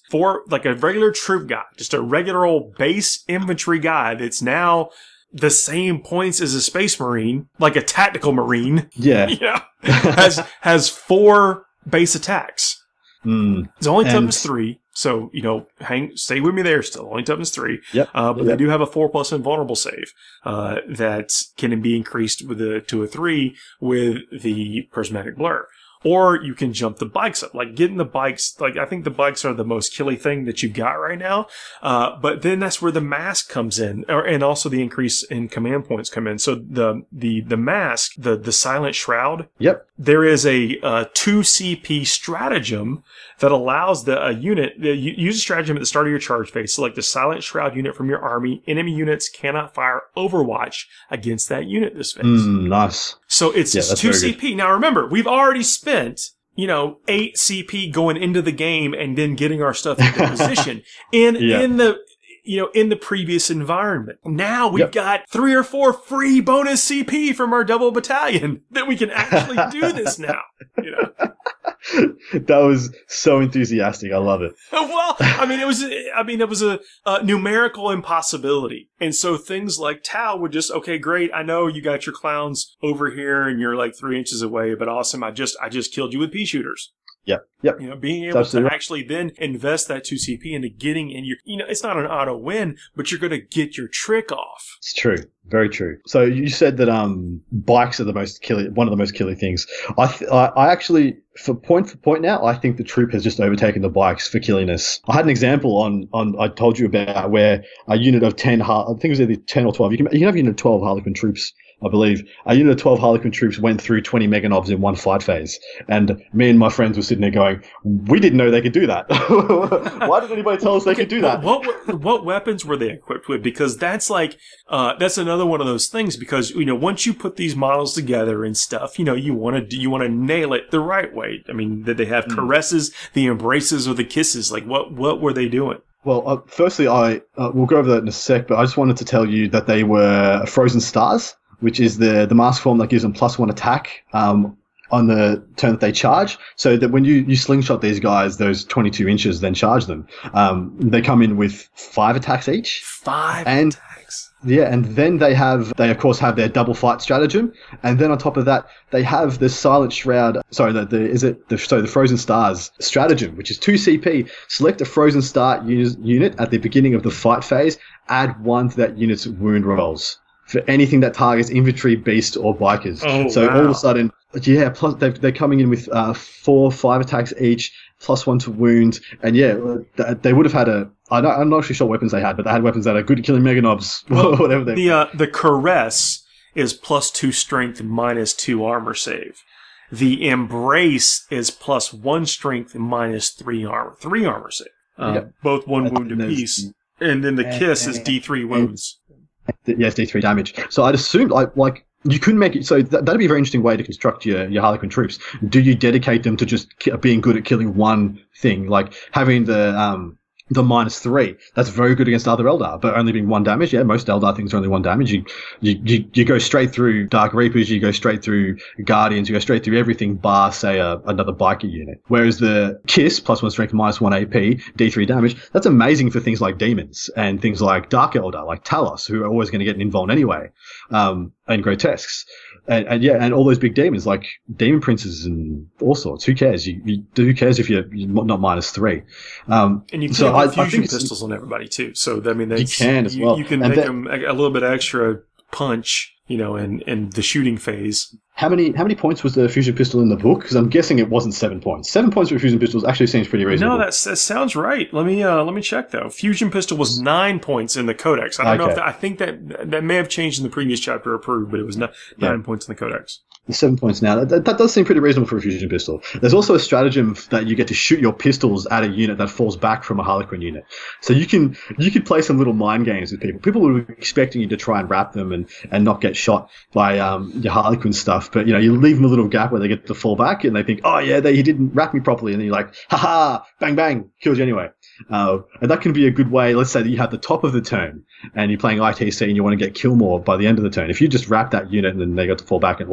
four, like a regular troop guy, just a regular old base infantry guy that's now the same points as a space marine, like a tactical marine. Yeah. You know, has, has four base attacks. Mm. It's only And- toughness three. So, you know, hang, stay with me there still. Only toughness three. Yep. Uh, but Yep. they do have a four plus invulnerable save, uh, that can be increased with a, to a three with the prismatic blur. Or you can jump the bikes up. Like getting the bikes, like I think the bikes are the most killy thing that you've got right now. Uh, but then that's where the mask comes in, or, and also the increase in command points come in. So the, the, the mask, the, the silent shroud, Yep. there is a, uh, two C P stratagem that allows the a unit, the, you use a stratagem at the start of your charge phase. Select the silent shroud unit from your army. Enemy units cannot fire Overwatch against that unit this phase. Mm, nice. So it's Yeah, it's that's two very C P. Now remember, we've already spent, you know, eight C P going into the game and then getting our stuff into position in Yeah. in the you know in the previous environment. Now we've Yep. got three or four free bonus C P from our double battalion that we can actually do this now. You know. That was so enthusiastic. I love it. Well, I mean, it was, I mean, it was a, a numerical impossibility. And so things like Tau would just, okay, great. I know you got your clowns over here and you're like three inches away, but awesome. I just, I just killed you with pea shooters. Yep. Yep. You know, being able Absolutely to right. actually then invest that two C P into getting in your, you know, it's not an auto win, but you're going to get your trick off. It's true. Very true. So you said that um bikes are the most killy, one of the most killy things. I th- I, I actually, for point for point now, I think the troop has just overtaken the bikes for killiness. I had an example on on I told you about where a unit of ten, Har- I think it was either ten or twelve. You can you can have a unit of twelve Harlequin troops. I believe a unit of twelve Harlequin troops went through twenty Meganobs in one fight phase. And me and my friends were sitting there going, we didn't know they could do that. Why did anybody tell us they could do that? What, what what weapons were they equipped with? Because that's like uh, that's another one of those things. Because you know, once you put these models together and stuff, you know, you want to you want to nail it the right way. I mean, did they have Mm. caresses, the embraces, or the kisses? Like what what were they doing? Well, uh, firstly, I uh, we'll go over that in a sec, but I just wanted to tell you that they were Frozen Stars, which is the the mask form that gives them plus one attack um, on the turn that they charge. So that when you, you slingshot these guys, those twenty-two inches, then charge them, um, they come in with five attacks each. Five And- attacks. Yeah, and then they have, they of course have their double fight stratagem, and then on top of that, they have the Silent Shroud, sorry, the, the is it, the, sorry, the Frozen Stars stratagem, which is two C P. Select a Frozen Star uni- unit at the beginning of the fight phase, add one to that unit's wound rolls for anything that targets infantry, beast, or bikers. Oh, so wow. all of a sudden, yeah, plus they're, they're coming in with uh, four, five attacks each, plus one to wound, and yeah, they would have had a, I don't, I'm not actually sure what weapons they had, but they had weapons that are good at killing Meganobs, Well, whatever they The uh, the caress is plus two strength and minus two armor save. The embrace is plus one strength and minus three armor, three armor save. Uh, Yep. Both one And wound then there's- apiece, and then the kiss is D three wounds. Yes, D three damage. So I'd assume, like, like you couldn't make it. So that, that'd be a very interesting way to construct your, your Harlequin troops. Do you dedicate them to just ki- being good at killing one thing, like having the um the minus three? That's very good against other Eldar, but only being one damage. Yeah, most Eldar things are only one damage. You you you, you go straight through Dark Reapers, you go straight through Guardians, you go straight through everything bar, say, a, another biker unit. Whereas the Kiss, plus one strength, minus one A P, D three damage, that's amazing for things like demons and things like Dark Eldar, like Talos, who are always going to get involved anyway, um, and Grotesques. And, and yeah, and all those big demons like demon princes and all sorts. Who cares? You, you who cares if you're, you're not minus three? Um, And you can so put I- I fusion think it's- pistols on everybody too. So I mean, that's, can as you, well. You can And make then- them a, a little bit extra punch, you know, in, in the shooting phase. How many how many points was the fusion pistol in the book? Because I'm guessing it wasn't seven points. Seven points for fusion pistols actually seems pretty reasonable. No, that's, that sounds right. Let me uh, let me check though. Fusion pistol was nine points in the Codex. I don't know if Okay. that, I think that that may have changed in the previous chapter approved, but it was not, Yeah. nine points in the Codex. Seven points now. That, that does seem pretty reasonable for a fusion pistol. There's also a stratagem that you get to shoot your pistols at a unit that falls back from a Harlequin unit. So you can you can play some little mind games with people. People will be expecting you to try and wrap them and, and not get shot by um, your Harlequin stuff. But you know, you leave them a little gap where they get to fall back and they think, oh yeah, they, he didn't wrap me properly. And then you're like, haha, bang bang, killed you anyway. Uh, and that can be a good way. Let's say that you have the top of the turn and you're playing I T C and you want to get kill more by the end of the turn. If you just wrap that unit and then they got to fall back and or run away,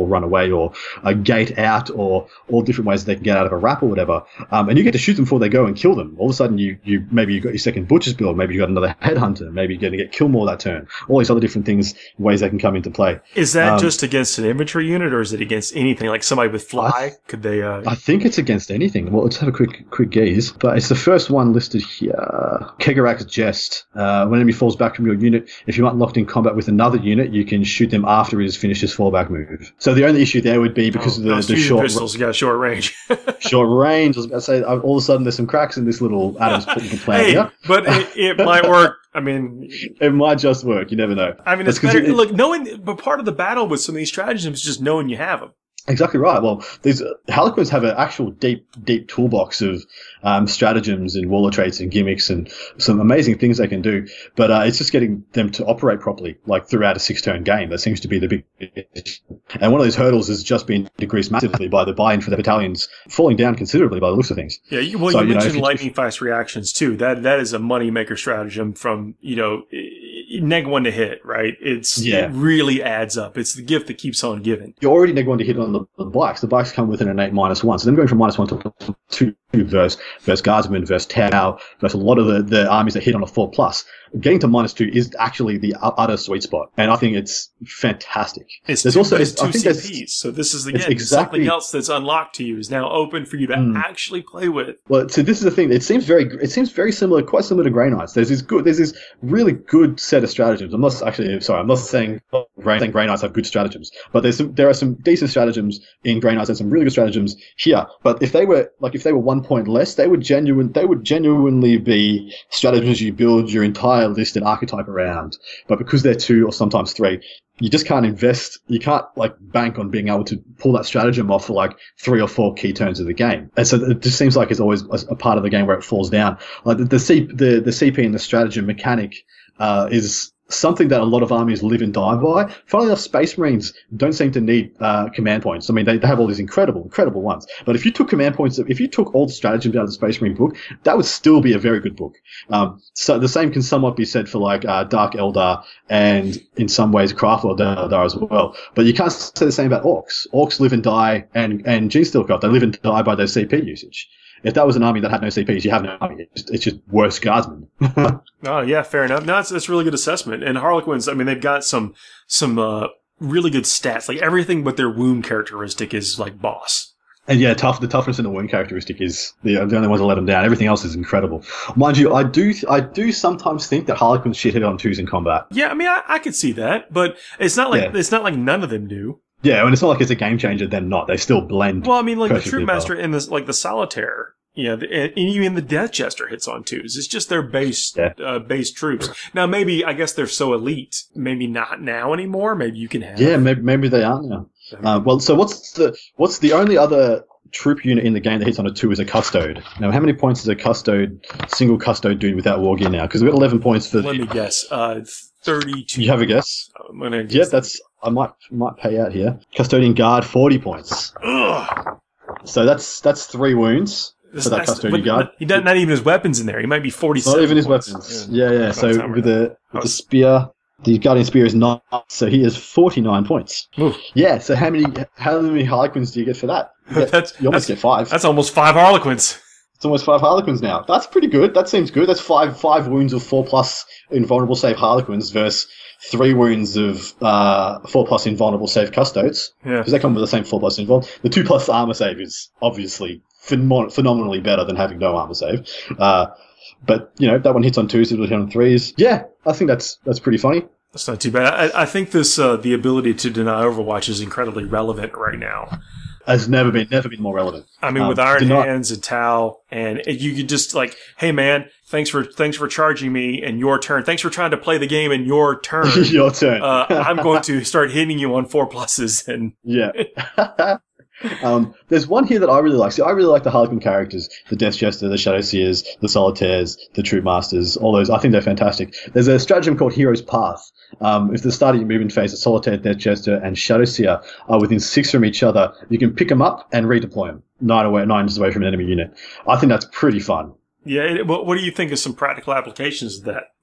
way, or a gate out, or all different ways they can get out of a wrap or whatever. Um, and you get to shoot them before they go and kill them. All of a sudden, you, you maybe you got your second butcher's build, maybe you got another headhunter, maybe you're going to get kill more that turn. All these other different things, ways they can come into play. Is that um, just against an infantry unit, or is it against anything? Like somebody with fly? I th- Could they? Uh... I think it's against anything. Well, let's have a quick quick gaze. But it's the first one listed here. Kegarak's Jest. Uh, when enemy falls back from your unit, if you aren't locked in combat with another unit, you can shoot them after it has finished his fallback move. So the only issue there would be because oh, of the, the short pistols, got short range. short range. I was about to say, all of a sudden there's some cracks in this little Adams plan hey, here. But it, it might work. I mean, it might just work. You never know. I mean, it's better. It, look, knowing, but part of the battle with some of these stratagems is just knowing you have them. Exactly right. Well, these uh, Harlequins have an actual deep, deep toolbox of um, stratagems and warlord traits and gimmicks and some amazing things they can do. But uh, it's just getting them to operate properly, like throughout a six-turn game. That seems to be the big issue. And one of those hurdles has just been decreased massively by the buy-in for the battalions falling down considerably by the looks of things. Yeah, you, well, so, you, you mentioned know, lightning fast reactions too. That that is a money-maker stratagem from, you know, neg one to hit, right? It's yeah. It really adds up. It's the gift that keeps on giving. You're already neg one to hit on the, the bikes. The bikes come with an innate minus one. So them going from minus one to two versus, versus Guardsmen, versus Tau, versus a lot of the, the armies that hit on a four plus. Getting to minus two is actually the utter sweet spot. And I think it's fantastic. It's there's two, also it's I two think C Ps. So this is, again, exactly, something else that's unlocked to you is now open for you to mm. actually play with. Well, so this is the thing. It seems very, it seems very similar, quite similar to Grey Knights. There's this good, there's this really good set of stratagems. I'm not actually, sorry, I'm not saying Grey, saying Grey Knights have good stratagems, but there's some, there are some decent stratagems in Grey Knights and some really good stratagems here. But if they were, like, if they were one point less, they would genuine, they would genuinely be stratagems you build your entire list and archetype around. But because they're two or sometimes three, you just can't invest, you can't like bank on being able to pull that stratagem off for like three or four key turns of the game. And so it just seems like it's always a, a part of the game where it falls down. Like the, the, C, the, the C P and the stratagem mechanic uh, is something that a lot of armies live and die by. Funnily enough, Space Marines don't seem to need uh, command points. I mean, they, they have all these incredible, incredible ones. But if you took command points, if you took all the stratagems out of the Space Marine book, that would still be a very good book. Um, so the same can somewhat be said for like uh, Dark Eldar and in some ways Craftworld Eldar as well. But you can't say the same about Orcs. Orcs live and die, and, and Genesteelcraft, they live and die by their C P usage. If that was an army that had no C Ps, you have no army. It's just, it's just worse guardsmen. Oh, yeah, fair enough. No, that's, that's a really good assessment. And Harlequins, I mean, they've got some some uh, really good stats. Like, everything but their wound characteristic is, like, boss. And yeah, tough. The toughness in the wound characteristic is the, the only ones that let them down. Everything else is incredible. Mind you, I do I do sometimes think that Harlequins shit hit on twos in combat. Yeah, I mean, I, I could see that. But it's not like yeah. it's not like none of them do. Yeah, and it's not like it's a game changer. They're not. They still blend. Well, I mean, like the Troopmaster and the like the Solitaire, you know, the, and even the Death Jester hits on twos. It's just their base yeah. uh, base troops. Now, maybe I guess they're so elite. Maybe not now anymore. Maybe you can have. Yeah, maybe maybe they are now. Uh, well, so what's the what's the only other troop unit in the game that hits on a two is a Custode. Now, how many points does a Custode, single Custode do without War Gear now? Because we've got eleven points for. Let me guess. Uh, thirty-two. You have a guess? I'm gonna guess yeah, that's. I might might pay out here. Custodian Guard, forty points. Ugh. So that's that's three wounds for that Custodian Guard. He doesn't not even his weapons in there. He might be forty-seven. Not even his points. weapons. Yeah, yeah. yeah. So with the with the spear, the Guardian Spear is not. So he has forty-nine points. Oof. Yeah. So how many how many Harlequins do you get for that? You, get, that's, you almost that's, get five. That's almost five Harlequins. It's almost five Harlequins now. That's pretty good. That seems good. That's five five wounds of four plus invulnerable save Harlequins versus three wounds of uh, four plus invulnerable save Custodes. Yeah. Because they come with the same four plus invul. The two plus armor save is obviously phen- phenomenally better than having no armor save. Uh, but, you know, that one hits on twos, it will hit on threes. Yeah, I think that's that's pretty funny. That's not too bad. I, I think this uh, the ability to deny Overwatch is incredibly relevant right now. Has never been never been more relevant. I mean, um, with Iron Hands and Tau, and you could just like, hey man, thanks for thanks for charging me and your turn. Thanks for trying to play the game in your turn. your turn. uh, I'm going to start hitting you on four pluses and yeah. Um, there's one here that I really like. See, I really like the Harlequin characters, the Death Jester, the Shadow Seers, the Solitaires, the Troop Masters, all those. I think they're fantastic. There's a stratagem called Hero's Path. Um, if the start of your movement phase, a Solitaire, Death Jester, and Shadow Seer are within six from each other, you can pick them up and redeploy them nine away, nine inches away from an enemy unit. I think that's pretty fun. Yeah. It, what, what do you think of some practical applications of that?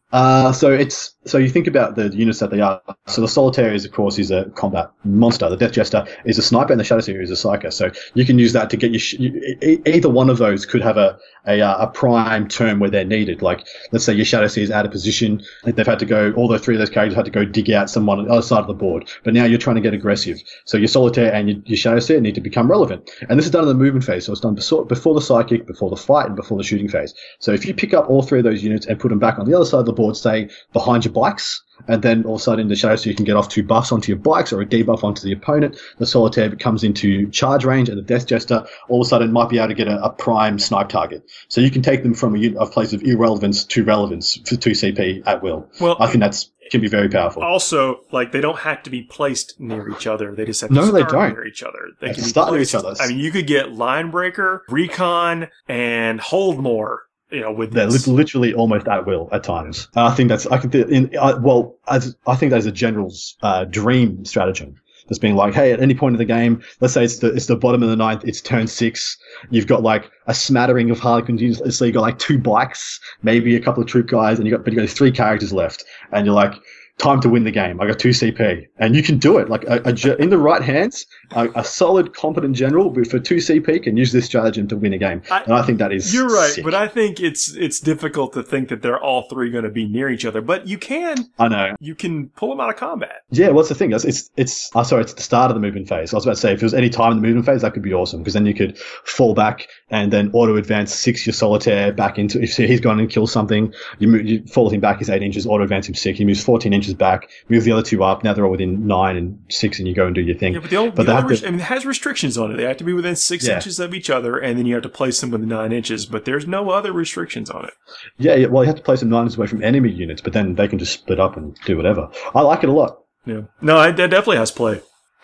Uh, so it's so you think about the units that they are. So the Solitaire is, of course, is a combat monster. The Death Jester is a sniper, and the Shadow Seer is a psyker. So you can use that to get your. Sh- you, either one of those could have a a, a prime turn where they're needed. Like let's say your Shadow Seer is out of position. They've had to go. All the three of those characters had to go dig out someone on the other side of the board. But now you're trying to get aggressive. So your Solitaire and your, your Shadow Seer need to become relevant. And this is done in the movement phase. So it's done before the psychic, before the fight, and before the shooting phase. So if you pick up all three of those units and put them back on the other side of the board, say behind your bikes, and then all of a sudden the Shadow Seer can get off two buffs onto your bikes or a debuff onto the opponent. The Solitaire comes into charge range, and the Death Jester all of a sudden might be able to get a, a prime snipe target. So you can take them from a, a place of irrelevance to relevance for two C P at will. Well, I think that's can be very powerful. Also, like they don't have to be placed near each other; they just have to no, start they don't. near each other. They, they can start be near placed, each other. I mean, you could get Linebreaker, Recon, and Holdmore. You know, with they're this. literally almost at will at times. And I think that's I can in I, well as I think that's a general's uh, dream stratagem. That's being like, hey, at any point in the game, let's say it's the it's the bottom of the ninth, it's turn six. You've got like a smattering of Harlequins. So you got like two bikes, maybe a couple of troop guys, and you got but you got three characters left, and you're like, time to win the game. I got two C P, and you can do it. Like a, a, in the right hands, a, a solid, competent general for two C P can use this stratagem to win a game, I, and I think that is. You're right, sick. But I think it's it's difficult to think that they're all three going to be near each other. But you can. I know you can pull them out of combat. Yeah, what's the thing? It's it's. it's oh, sorry, it's the start of the movement phase. I was about to say, if there was any time in the movement phase, that could be awesome because then you could fall back and then auto advance six your Solitaire back into. If he's gone and killed something, you move, you fall him back. He's eight inches. Auto advance him six. He moves fourteen inches back. Move the other two up. Now they're all within nine and six, and you go and do your thing. Yeah, but the old, but the old res- I mean, it has restrictions on it. They have to be within six yeah. inches of each other, and then you have to place them within nine inches. But there's no other restrictions on it. Yeah, yeah. Well, you have to place them nine inches away from enemy units, but then they can just split up and do whatever. I like it a lot. Yeah. No, it, it definitely has play.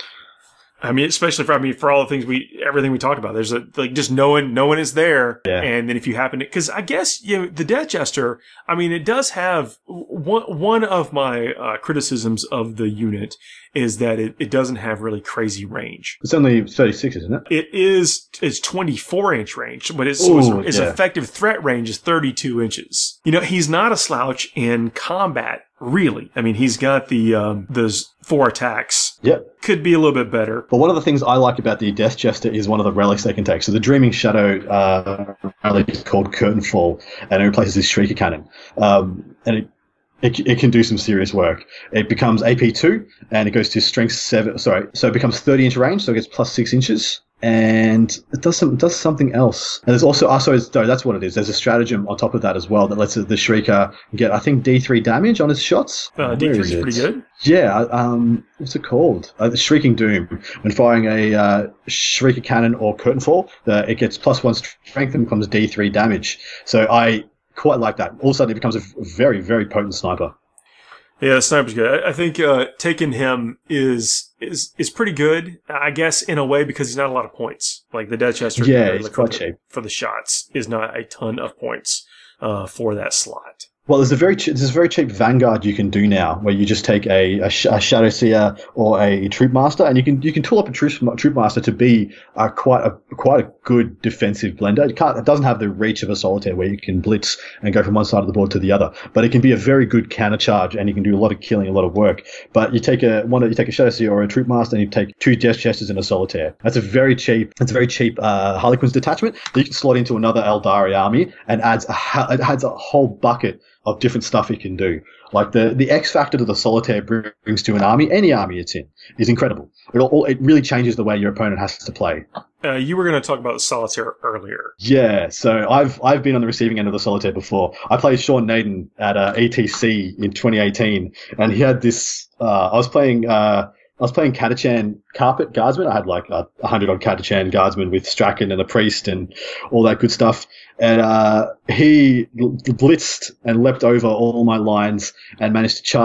I mean, especially for I mean for all the things we everything we talked about. There's a like just knowing no one is there, yeah. and then if you happen to because I guess you know the Death Jester. I mean, it does have one one of my uh, criticisms of the unit is that it, it doesn't have really crazy range. It's only thirty-six, isn't it? It is it's twenty-four inch range, but its, Ooh, its yeah. effective threat range is thirty-two inches. You know, he's not a slouch in combat. Really, I mean, he's got the um, those four attacks. Yep. Could be a little bit better. But one of the things I like about the Death Jester is one of the relics they can take. So the Dreaming Shadow uh, relic is called Curtain Fall, and it replaces this Shrieker Cannon. Um, and it, it it can do some serious work. It becomes A P two, and it goes to Strength seven. Sorry, so it becomes thirty inch range, so it gets plus six inches. And it does some does something else. And there's also also no, that's what it is. There's a stratagem on top of that as well that lets the Shrieker get I think D three damage on his shots. Uh, D three is pretty good. Yeah. Um. What's it called? Uh, the Shrieking Doom. When firing a uh, Shrieker Cannon or Curtain Fall, the, it gets plus one strength and becomes D three damage. So I quite like that. All of a sudden, it becomes a very very potent sniper. Yeah, the sniper's good. I think uh, taking him is is is pretty good, I guess, in a way, because he's not a lot of points. Like the Death Jester, yeah, like, it's for quite the, cheap for the shots is not a ton of points uh, for that slot. Well, there's a very ch- there's a very cheap Vanguard you can do now, where you just take a, a, sh- a Shadow Seer or a Troop Master, and you can you can tool up a Troop, troop Master to be uh, quite a quite a good defensive blender. It, can't, it doesn't have the reach of a Solitaire, where you can blitz and go from one side of the board to the other, but it can be a very good counter charge, and you can do a lot of killing, a lot of work. But you take a one you take a Shadow Seer or a Troop Master, and you take two Death Jesters and a Solitaire. That's a very cheap that's a very cheap uh, Harlequins detachment that you can slot into another Eldari army, and adds a it adds a whole bucket of different stuff it can do. Like the, the X factor that the Solitaire brings to an army, any army it's in, is incredible. It all, it really changes the way your opponent has to play. Uh, you were going to talk about Solitaire earlier. Yeah, so I've I've been on the receiving end of the Solitaire before. I played Sean Naden at uh, A T C in twenty eighteen, and he had this. Uh, I was playing. Uh, I was playing Catachan Carpet Guardsmen. I had like a hundred odd Catachan Guardsmen with Strachan and a priest and all that good stuff. And uh, he blitzed and leapt over all my lines and managed to charge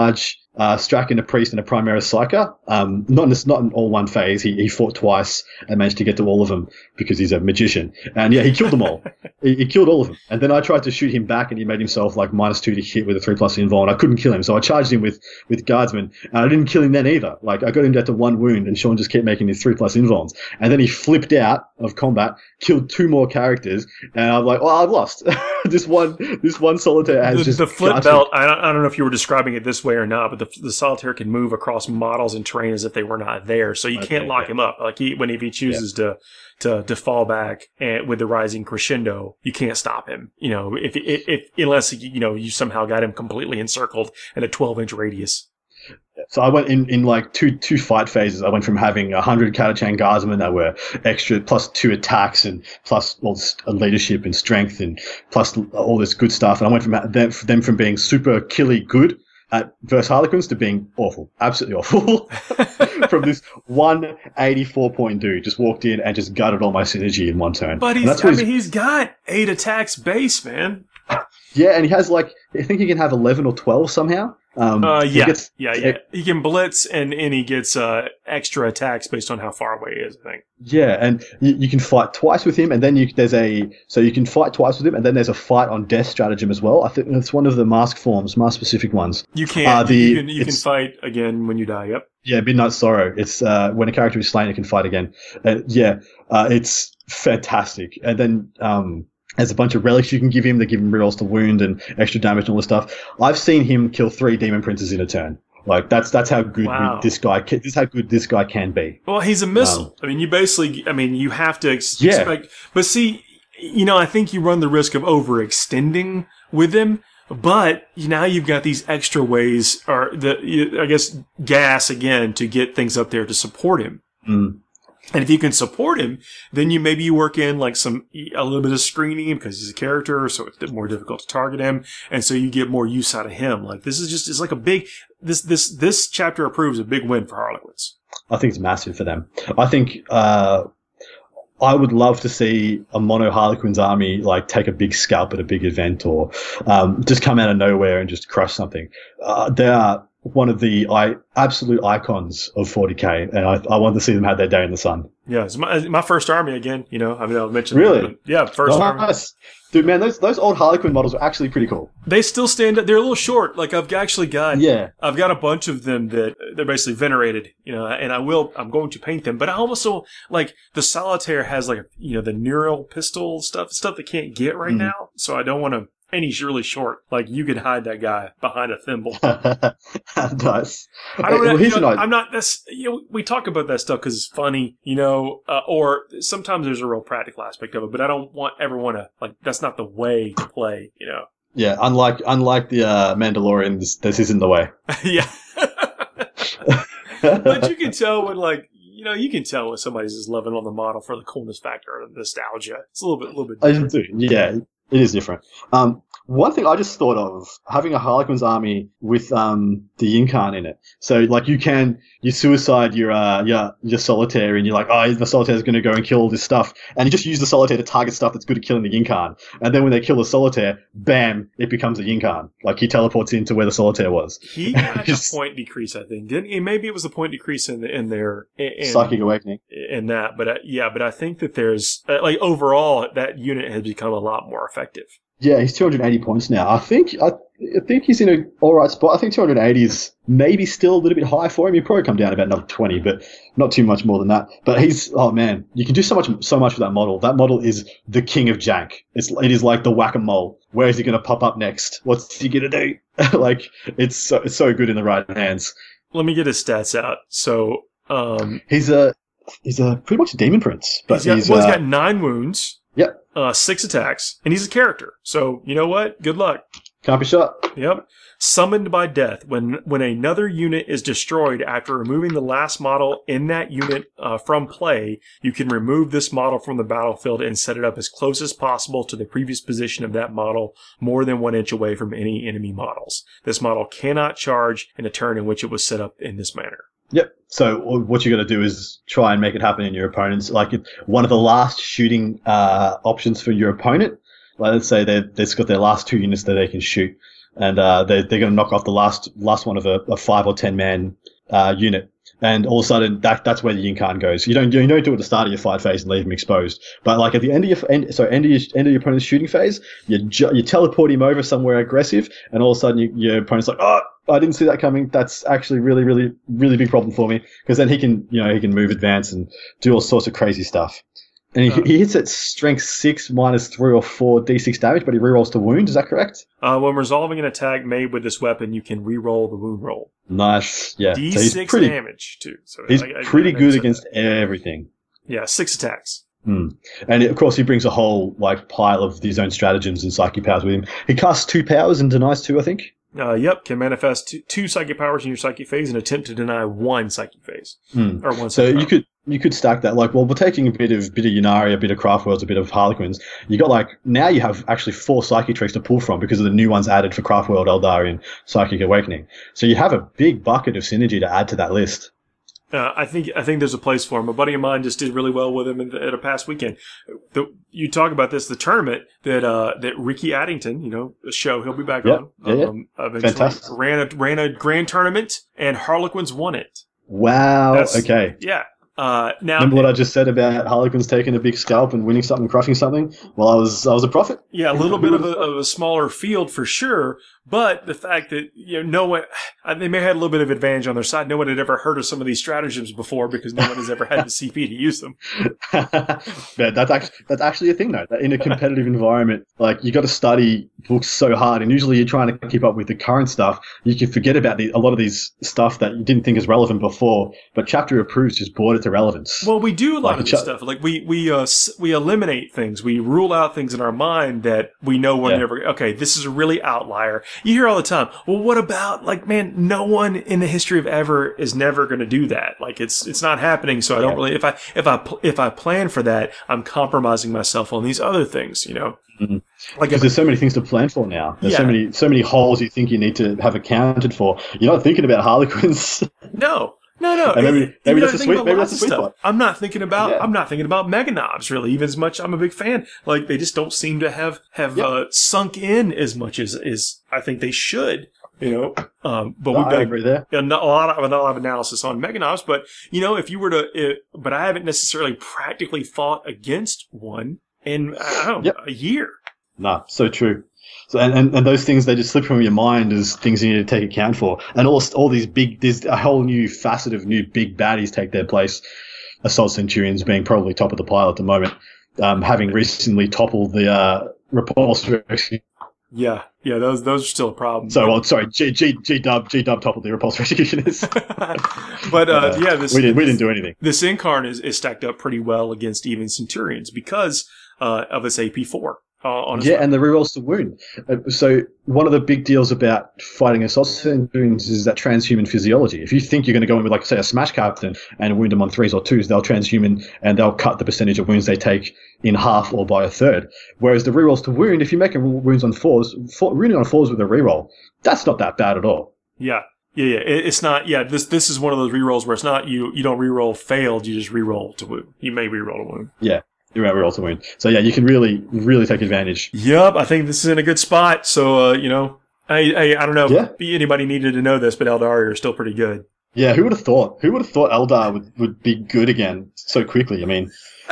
uh, Strachan, a priest, and a Primaris Psyker. Um, not in this, not in all one phase. He he fought twice and managed to get to all of them because he's a magician. And yeah, he killed them all. he, he killed all of them. And then I tried to shoot him back, and he made himself like minus two to hit with a three plus invul, and I couldn't kill him. So I charged him with with Guardsman, and I didn't kill him then either. Like I got him down to one wound, and Sean just kept making his three plus invuls. And then he flipped out of combat, killed two more characters, and I'm like, well, I've lost. this one, this one solitaire has the, just the flip gutted. belt. I don't, I don't know if you were describing it this way or not, but the, the solitaire can move across models and terrain as if they were not there, so you Okay, can't lock yeah. him up. Like he, when if he chooses to to to fall back and with the rising crescendo, you can't stop him. You know, if if, if unless you know you somehow got him completely encircled in a twelve inch radius. So I went in, in like two two fight phases. I went from having a hundred Catachan Guardsmen that were extra, plus two attacks and plus all this leadership and strength and plus all this good stuff. And I went from them, them from being super killy good at versus Harlequins to being awful, absolutely awful. From this one eighty-four point dude just walked in and just gutted all my synergy in one turn. But And he's, that's I what mean, he's got eight attacks base, man. yeah, and he has like, I think he can have eleven or twelve somehow. Um, Uh, he yeah, gets- yeah, yeah. He can blitz and, and he gets uh, extra attacks based on how far away he is, I think. Yeah, and you, you can fight twice with him, and then you, there's a so you can fight twice with him, and then there's a fight on death stratagem as well. I think it's one of the mask forms, mask specific ones. You can Uh, the- you can, you can it's- fight again when you die. Yep. Yeah, Midnight Sorrow. It's uh, when a character is slain, it can fight again. Uh, yeah, uh, it's fantastic. And then um, there's a bunch of relics you can give him. They give him rerolls to wound and extra damage and all this stuff. I've seen him kill three demon princes in a turn. Like that's that's how good Wow. this guy. Can, this is how good this guy can be. Well, he's a missile. Um, I mean, you basically, I mean, you have to ex- Yeah. expect. But see, you know, I think you run the risk of overextending with him. But now you've got these extra ways, or the you- I guess gas again to get things up there to support him. Mm. And if you can support him, then you maybe you work in like some a little bit of screening because he's a character, so it's more difficult to target him, and so you get more use out of him. Like this is just it's like a big this this this chapter approves a big win for Harlequins. I think it's massive for them. I think uh, I would love to see a mono Harlequins army like take a big scalp at a big event, or um, just come out of nowhere and just crush something. Uh, they are one of the I, absolute icons of forty K, and I, I want to see them have their day in the sun. Yeah, it's my my first army again. You know, I mean, I'll mention Really? that, but yeah, first Oh, army. nice. Dude, man, those those old Harlequin models are actually pretty cool. They still stand up. They're a little short. Like I've actually got, Yeah. I've got a bunch of them that they're basically venerated, you know, and I will, I'm going to paint them, but I also like the solitaire has like, you know, the neural pistol stuff, stuff they can't get right Mhm. now. So I don't want to, and he's really short. Like you could hide that guy behind a thimble. Nice. I don't Well, know. here's You know an idea. I'm not, that's, you know, we talk about that stuff because it's funny, you know, uh, or sometimes there's a real practical aspect of it, but I don't want everyone to, like, that's not the way to play, you know. Yeah, unlike unlike the uh, Mandalorian, this, this isn't the way. Yeah. But you can tell when, like, you know, you can tell when somebody's just loving on the model for the coolness factor or the nostalgia. It's a little bit, a little bit I different. do. Yeah, it is different. Um, one thing I just thought of, having a Harlequins army with um, the Yinkan in it. So, like, you can, you suicide your, uh, your, your Solitaire, and you're like, oh, the Solitaire is going to go and kill all this stuff. And you just use the Solitaire to target stuff that's good at killing the Yinkan. And then when they kill the Solitaire, bam, it becomes a Yinkan. Like, he teleports into where the Solitaire was. He got Just- a point decrease, I think. Didn't he? Maybe it was the point decrease in, the, in their, in, Psychic Awakening. in that. But uh, yeah, but I think that there's, uh, like, overall, that unit has become a lot more effective. Yeah, he's two hundred eighty points now. I think I, I think he's in a all right spot. I think two hundred eighty is maybe still a little bit high for him. He'd probably come down about another twenty, but not too much more than that. But he's oh man, you can do so much so much with that model. That model is the king of jank. It's it is like the whack-a-mole. Where is he going to pop up next? What's he going to do? Like it's so, it's so good in the right hands. Let me get his stats out. So, um, He's a he's a pretty much a demon prince, but he's got, he's, well, he's uh, got nine wounds. Yep. Uh, six attacks, and he's a character. So, you know what? Good luck. can't be shot. Yep. Summoned by death. When when another unit is destroyed after removing the last model in that unit uh, from play, you can remove this model from the battlefield and set it up as close as possible to the previous position of that model, more than one inch away from any enemy models. This model cannot charge in a turn in which it was set up in this manner. Yep. So what you got to do is try and make it happen in your opponent's. Like it, one of the last shooting uh, options for your opponent. Like let's say they they've got their last two units that they can shoot. and uh, they, they're going to knock off the last last one of a, a five or ten man uh, unit. And all of a sudden, that that's where the Yinkan goes. You don't you don't do it at the start of your fight phase and leave him exposed. But like at the end of your end, so end of your end of your opponent's shooting phase, you ju- you teleport him over somewhere aggressive, and all of a sudden you, your opponent's like, oh, I didn't see that coming. That's actually really really really big problem for me, because then he can you know he can move, advance, and do all sorts of crazy stuff. And he, uh, he hits at strength six minus three or four d six damage, but he rerolls to wound. Is that correct? Uh, when resolving an attack made with this weapon, you can reroll the wound roll. Nice, yeah. d six so pretty, damage too. So he's I, I, pretty I good against that. everything. Yeah, six attacks. Hmm. And of course, he brings a whole like pile of his own stratagems and psychic powers with him. He casts two powers and denies two, I think. Uh, yep, can manifest two, two psychic powers in your psychic phase and attempt to deny one psychic phase hmm. or one. So you power. could. You could stack that. Like, well, we're taking a bit of bit of Ynnari, a bit of Craftworlds, a bit of Harlequins. You got like now you have actually four psychic tricks to pull from because of the new ones added for Craftworld, Eldari, and Psychic Awakening. So you have a big bucket of synergy to add to that list. Uh, I think I think there's a place for him. A buddy of mine just did really well with him in the, at a past weekend. The, you talk about this, the tournament that uh, that Ricky Addington, you know, the show he'll be back yep. on. Yeah, um, yeah. Eventually Fantastic. Ran a ran a grand tournament and Harlequins won it. Wow. That's, okay. Yeah. Uh, now, remember what I just said about Harlequins taking a big scalp and winning something, crushing something? Well, I was I was a prophet. Yeah, a little bit of a, of a smaller field for sure, but the fact that you know no one, they may have had a little bit of advantage on their side. No one had ever heard of some of these stratagems before because no one has ever had the C P to use them. Yeah, that's actually that's actually a thing though. That in a competitive environment, like you got to study books so hard, and usually you're trying to keep up with the current stuff. You can forget about the, a lot of these stuff that you didn't think is relevant before, but Chapter Approved just brought it to relevance. Well, we do a lot like of this cha- stuff. Like we we uh we eliminate things. We rule out things in our mind that we know we're Yeah. never. Okay, this is a really outlier. You hear all the time. Well, what about like man? No one in the history of ever is never going to do that. Like it's it's not happening. So I don't Yeah. really. If I if I pl- if I plan for that, I'm compromising myself on these other things. You know. Mm-hmm. Like Because there's so many things to plan for now. There's so Yeah. many so many holes you think you need to have accounted for. You're not thinking about Harlequins. No, no, no. And maybe- Even maybe though that's I a think sweet- about maybe lots that's a of sweet stuff, spot. I'm not thinking about. Yeah. I'm not thinking about Mega Knobs really. Even as much I'm a big fan. Like they just don't seem to have have Yep. uh, sunk in as much as as I think they should. You know, um, but No, we've I done agree there. a, a lot of a lot of analysis on Mega Knobs. But you know, if you were to, it, but I haven't necessarily practically fought against one in I don't know Yep. a year. No, so true. So, and, and, and those things, they just slip from your mind as things you need to take account for. And all, all these big, there's a whole new facet of new big baddies take their place. Assault Centurions being probably top of the pile at the moment, um, having recently toppled the uh, Repulse Rescue. Yeah, yeah, those those are still a problem. So, well, sorry, G, G, G Dub, G Dub toppled the Repulse Executioners. but uh, yeah, this we didn't, we didn't do anything. This Incarn is, is stacked up pretty well against even Centurions because uh, of its A P four. Uh, on its Yeah, weapon. and the rerolls to wound. Uh, so one of the big deals about fighting assault centurions is that transhuman physiology. If you think you're going to go in with, like, say, a smash captain and wound them on threes or twos, they'll transhuman and they'll cut the percentage of wounds they take in half or by a third. Whereas the rerolls to wound, if you're making wounds on fours, four, wounding on fours with a reroll, that's not that bad at all. Yeah. Yeah, yeah. It, it's not, yeah, this this is one of those rerolls where it's not you you don't reroll failed, you just reroll to wound. You may reroll to wound. Yeah. You're right, reroll to wound. So yeah, you can really, really take advantage. Yep, I think this is in a good spot. So, uh, you know, I, I I don't know Yeah. if anybody needed to know this, but Eldari are still pretty good. Yeah, who would have thought? Who would have thought Eldar would, would be good again so quickly? I mean,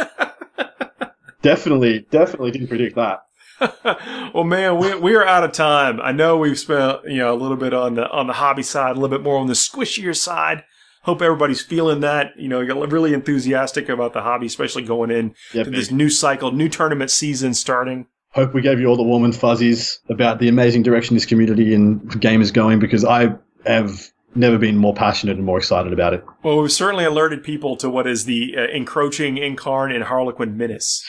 definitely, definitely didn't predict that. Well, man, we we are out of time. I know we've spent you know a little bit on the on the hobby side, a little bit more on the squishier side. Hope everybody's feeling that. You know, you're really enthusiastic about the hobby, especially going in Yeah, to big. this new cycle, new tournament season starting. Hope we gave you all the warm and fuzzies about the amazing direction this community and game is going, because I have never been more passionate and more excited about it. Well, we've certainly alerted people to what is the uh, encroaching Incarn and Harlequin menace.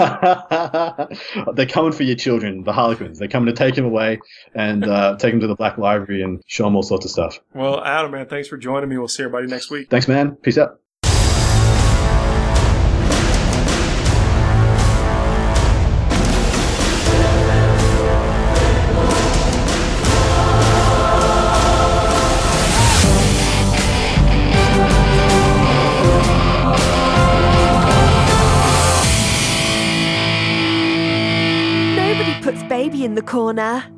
They're coming for your children, the Harlequins. They're coming to take them away and uh, take them to the Black Library and show them all sorts of stuff. Well, Adam, man, thanks for joining me. We'll see everybody next week. Thanks, man. Peace out. Nobody puts baby in the corner.